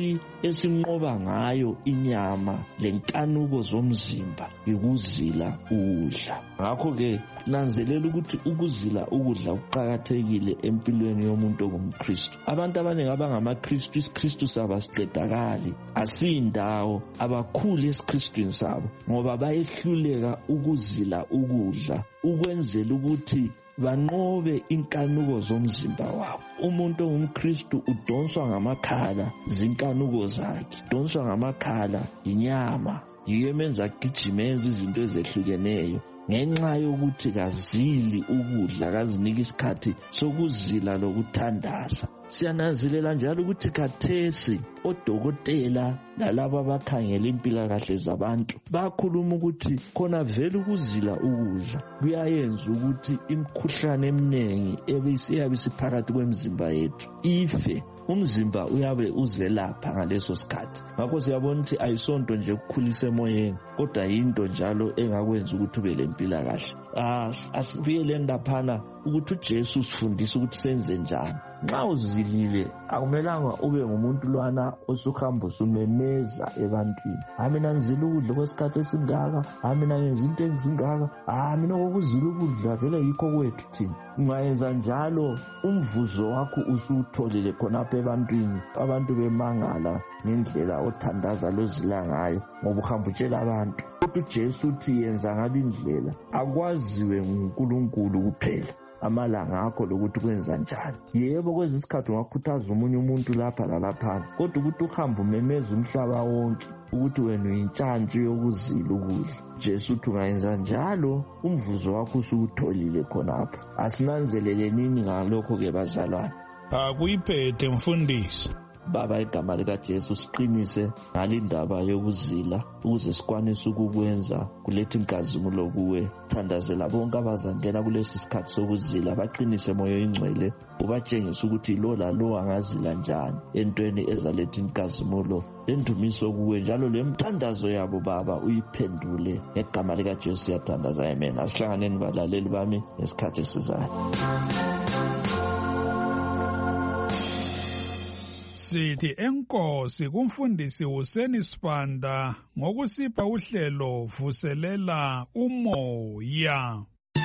esinqoba ngayo inyama lenkanuko zomzimba yikuzila ukudla. Ngakho-ke nanzelela ukuthi ukuzila ukudla kuqakathekile empilweni yomuntu ongumKristu. Abantu abaningi abangamaKristu, isiKristu sabo asiqedakali, asiyindawo, abakhulu esiKristwini sabo ngoba bayehluleka ukuzila ukudla ukwenzela ukuthi banqobe inkanuko zomzimba wabo. Umuntu ongumKristu udonswa ngamakhala zinkanuko zakhe, udonswa ngamakhala inyama, yiyo emenza agijime enza izinto ezehlukeneyo ngenxa yokuthi kazili ukudla, kazinika isikhathi sokuzila lokuthandaza. Siyananzelela njalo ukuthi khathesi odokotela lalabo abakhangela impilakahle zabantu bakhuluma ukuthi khona vele ukuzila ukudla kuyayenza ukuthi imikhuhlane eminingi eyabe isiphakathi kwemizimba yethu ife. Umzimba uyabe uzelapha ngaleso sikhathi. Ngakho siyabona ukuthi ayisonto nje ukukhulisa emoyeni, kodwa yinto njalo engakwenza ukuthi ube lempilakahle. Asibuyele laphana ukuthi uJesu usifundisa ukuthi senze njani. Nxa uzilile akumelanga ube ngumuntu lwana osuhamba usumemeza ebantwini, mina ngizila ukudla kwesikhathi esingaka, mina ngenza into ezingaka, mina kokuzila ukudla vele yikho kwethu thina. Ungayenza njalo umvuzo wakho usutholile khonapha ebantwini, abantu bemangala ngendlela othandaza lozila ngayo ngoba uhamba utshela abantu. Kodwa uJesu uthi yenza ngale indlela akwaziwe nguNkulunkulu kuphela amalanga akho lokuthi kwenza njani. Yebo kwezinye isikhathi ungakhuthaza omunye umuntu lapha lalaphana, kodwa ukuthi uhamba umemeza umhlaba wonke ukuthi wena uyintshantshi yokuzila ukudla. Jesu uthi ungayenza njalo umvuzo wakho usutholile khonapho. Asinanzelele nini ngalokho-ke bazalwane? Akuyiphethe mfundisi. Baba, igama likaJesu siqinise ngalindaba yokuzila ukuze sikwanise ukukwenza kuletha inkazimulo kuwe. Thandazela bonke abazangena kulesi sikhathi sokuzila, baqinise moyo ingcwele, ubatshengise ukuthi lo lalo angazila njani entweni ezaletha inkazimulo lendumiso kuwe, njalo lemthandazo yabo Baba uyiphendule ngegama likaJesu siyathandaza, amen. Asihlanganeni balaleli bami ngesikhathi esizayo. Sithi enkosi kumfundisi Huseni Sibanda ngokusipha uhlelo vuselela umoya.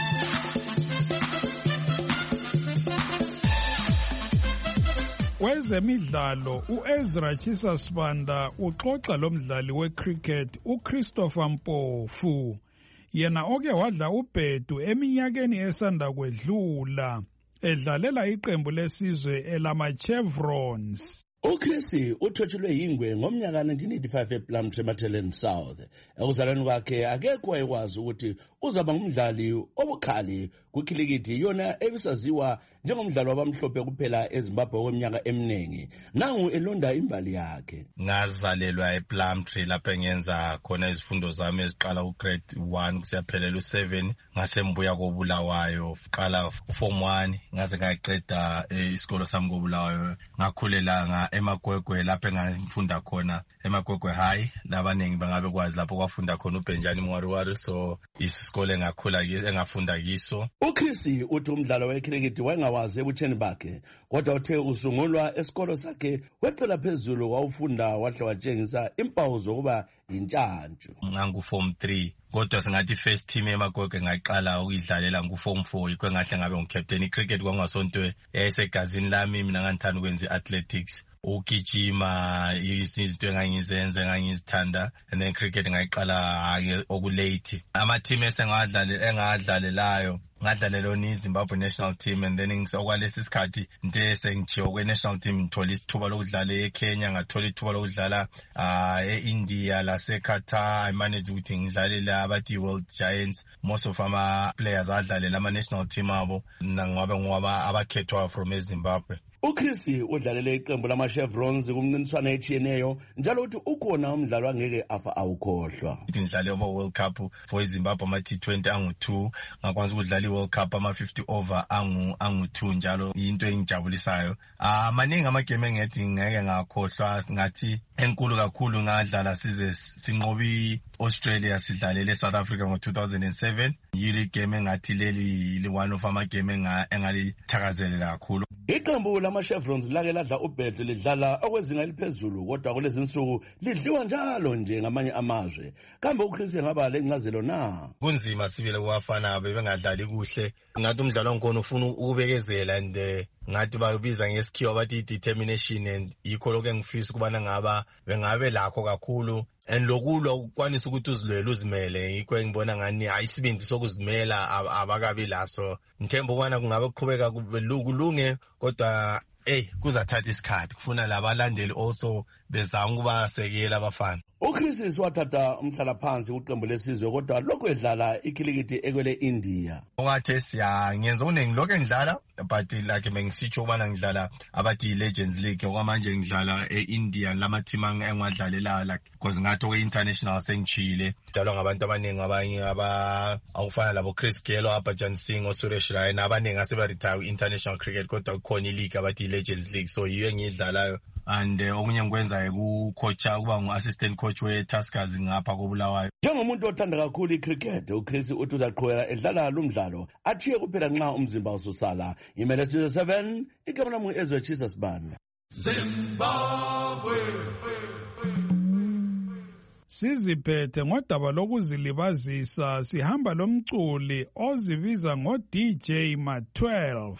Kwezemidlalo uEzra Chisa Sibanda uxoxa lomdlali wecricket uChristopher Mpofu, yena oke wadla ubhedu eminyakeni esanda kwedlula edlalela iqembu lesizwe elamaChevrons. uChris uthotshelwe yingwe ngomnyaka 1985 ePlumtree eMatheleni South. Ekuzalweni kwakhe akekho wayekwazi ukuthi uzaba ngumdlali obukhali kwikhrikethi, yona ebisaziwa njengomdlali wabamhlophe kuphela eZimbabwe kweminyaka eminingi. Nangu elonda imbali yakhe. Ngazalelwa ePlumtree lapho engenza khona izifundo zami eziqala ugrade 1 kusiyaphelela u7, ngasembuya koBulawayo qala uform 1 ngaze ngaqeda isikolo sami koBulawayo. Ngakhulela eMagwegwe lapho engafunda khona eMagwegwe High, labanengi bangabe kwazi lapho kwafunda khona uBenjani Mwariwari, so isikole engafunda kiso. uChris uthi umdlalo wecricket wayengawazi ebutsheni bakhe, kodwa uthe usungulwa esikolo sakhe weqela phezulu wawufunda wahle watshengisa impawu zokuba yintshantshu. Nganguform 3 kodwa singathi first team eMagwegwe ngaqala ukuyidlalela nguform 4, yikho ngahle ngabe ngicaptain. Icricket kwangasonto yayisegazini lami, mina ngangithanda ukwenza athletics, ukugijima, izinto engangizenza engangizithanda, and then cricket ngayiqala okulate. Ama-team engadlalelayo ngadlalela iZimbabwe national team, and then okwalesi sikhathi nte sengijiwa kwe-national team ngithola isithuba lokudlala eKenya, ngathola ithuba lokudlala e-India laseQatar. I managed ukuthi ngidlalele abathi World Giants. Most of ama-players adlalela ama-national team abo ngoba abakhethwa from eZimbabwe. uChris udlalele iqembu lama-Chevrons kumncintiswano etshiyeneyo njalo uthi ukhona umdlalo angeke afa awukhohlwa. Ngidlale ama-World Cup for iZimbabwe ama-T20 angu-2, ngakwanisa ukudlala i-World Cup ama-50 over angu-2 njalo yinto engijabulisayo. Maningi amagame engithi ngeke ngakhohlwa, ngathi enkulu kakhulu ngadlala size sinqobe i-Australia sidlalele South Africa ngo-2007. Yile game engathi leli one of amagame engalithakazelela kakhulu. Iqembu lama-Chevrons lake ladla ubhedu lidlala okwezinga eliphezulu kodwa kulezi nsuku lidliwa njalo nje ngamanye amazwe. Kambe uChris engaba lencazelo na? Kunzima sibile kubafana bebengadlali kuhle. Ngathi umdlalo onkhona ufuna ukubekezela and ngathi bayibiza ngesikhiwa bathi i-determination, and yikho lokho engifisa ukubana bengabe lakho kakhulu. And lokulwa ukwanisa ukuthi uzilwele uzimele, yikho engibona ngani ayisibindi sokuzimela abakabi laso. Ngithemba ukubana kungabe kuqhubeka kulunge kodwa kuzathatha isikhathi, kufuna labalandeli also bezama ukubasekela abafana. uChris wathatha umhlala phansi kuqembu lesizwe kodwa lokho edlala ikhilikithi ekwele India. Okathe siyangenza uningi lokho engidlala, but like bengisitsho ukubana ngidlala abathi Legends League, okwamanje ngidlala e-India lama-team engiwadlalela like because ngathi okwe-international sengichile dlalwa ngabantu abaningi, abanye awufana labo Chris Gayle, Harbhajan Singh, Suresh Raina, abaningi asebaretire international cricket kodwa kukhona i-league abathi Legends League, so yiyo engiyidlalayo. And okunye ngikwenzayo kucoacha ukuba ngu-assistant coach we-Tuskers ngapha koBulawayo. Njengomuntu othanda kakhulu icricket, uChris uthi uzaqhubeka edlala lo mdlalo athiye kuphela nxa umzimba ususala. Imele Studio 7 igama lami Ezra Sibanda. Zimbabwe siziphethe ngodaba lokuzilibazisa, sihamba lomculi ozibiza ngo-DJ Ma12.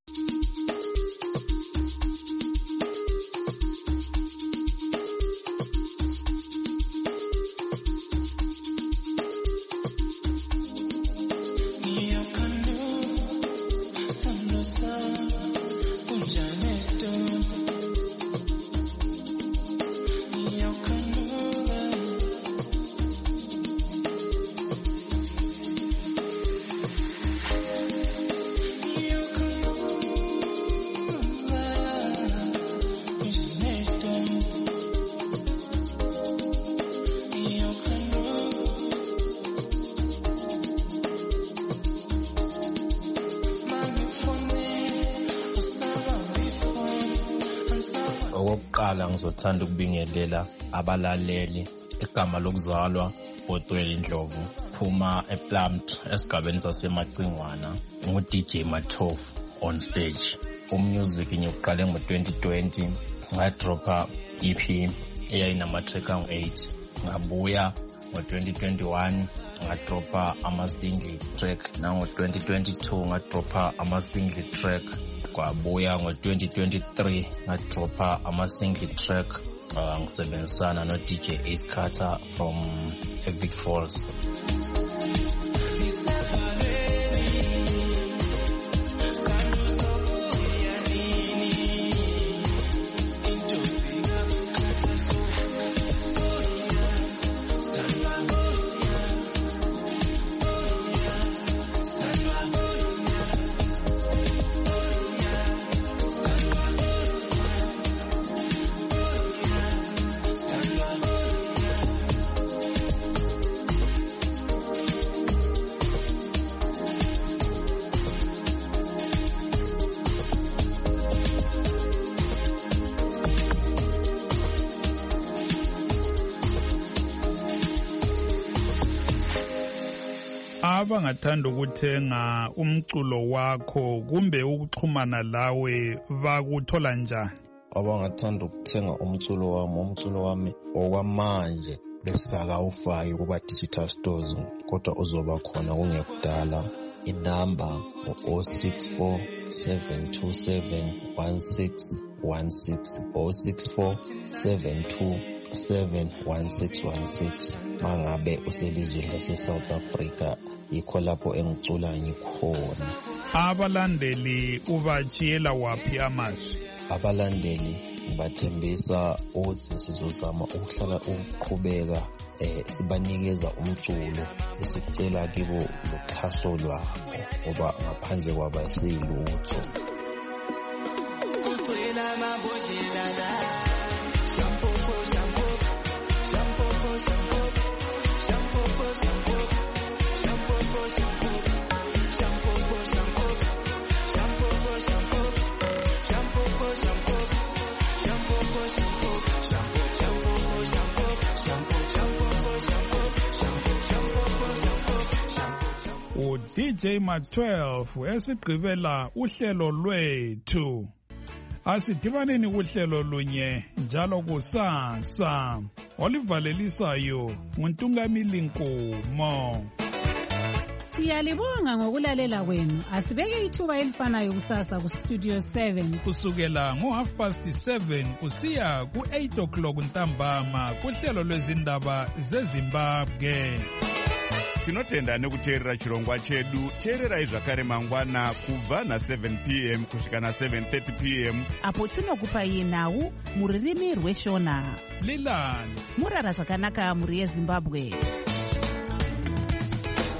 Okokuqala ngizothanda ukubingelela abalaleli igama lokuzalwa Bothwell Ndlovu, phuma ePlumd esigabeni saseMacingwana, ngu-DJ Ma12 on stage. Umusic ngiyoqale ngo-2020, ngadropha EP eyayinama-track angu-8, ngabuya ngo-2021 ngadropha ama-single track, nango-2022 ngadropha ama-single track, kwabuya ngo-2023 ngadropha ama-single track ngisebenzisana no-DJ Ace Carter from Vic Falls. Abangathanda ukuthenga umculo wakho kumbe ukuxhumana lawe bakuthola njani? Abangathanda ukuthenga umculo wami okwamanje besingakawufaki kuba digital stores kodwa uzoba khona kungekudala. Inamba 064-727-1616 064-727-1616. mangabe uselizweni lase-South Africa yikho lapho engicula ngikhona. Abalandeli ubachiyela waphi amazwi? Abalandeli ngibathembisa ukuthi sizozama ukuhlala ukuqhubeka sibanikeza umculo esicela kibo loxhaso lwabo ngoba ngaphandle kwabo asilutho. DJ Ma12 esigqibela uhlelo lwethu. Asidibaneni kuhlelo lunye njalo kusasa. Olivalelisayo nguNtungamili Nkomo. Siyalibonga ngokulalela kwenu. Asibeke ithuba elifanayo kusasa ku Studio 7 kusukela ngo7:30 kusiya ku8:00 ntambama kuhlelo lwezindaba zeZimbabwe. Tinotenda nekuteerera chirongwa chedu. Teererai zvakare mangwana kubva na7 p.m. kusvika na7:30 p.m. apo tinokupai nhau mururimi rweshona. Lilani murara zvakanaka muri yeZimbabwe.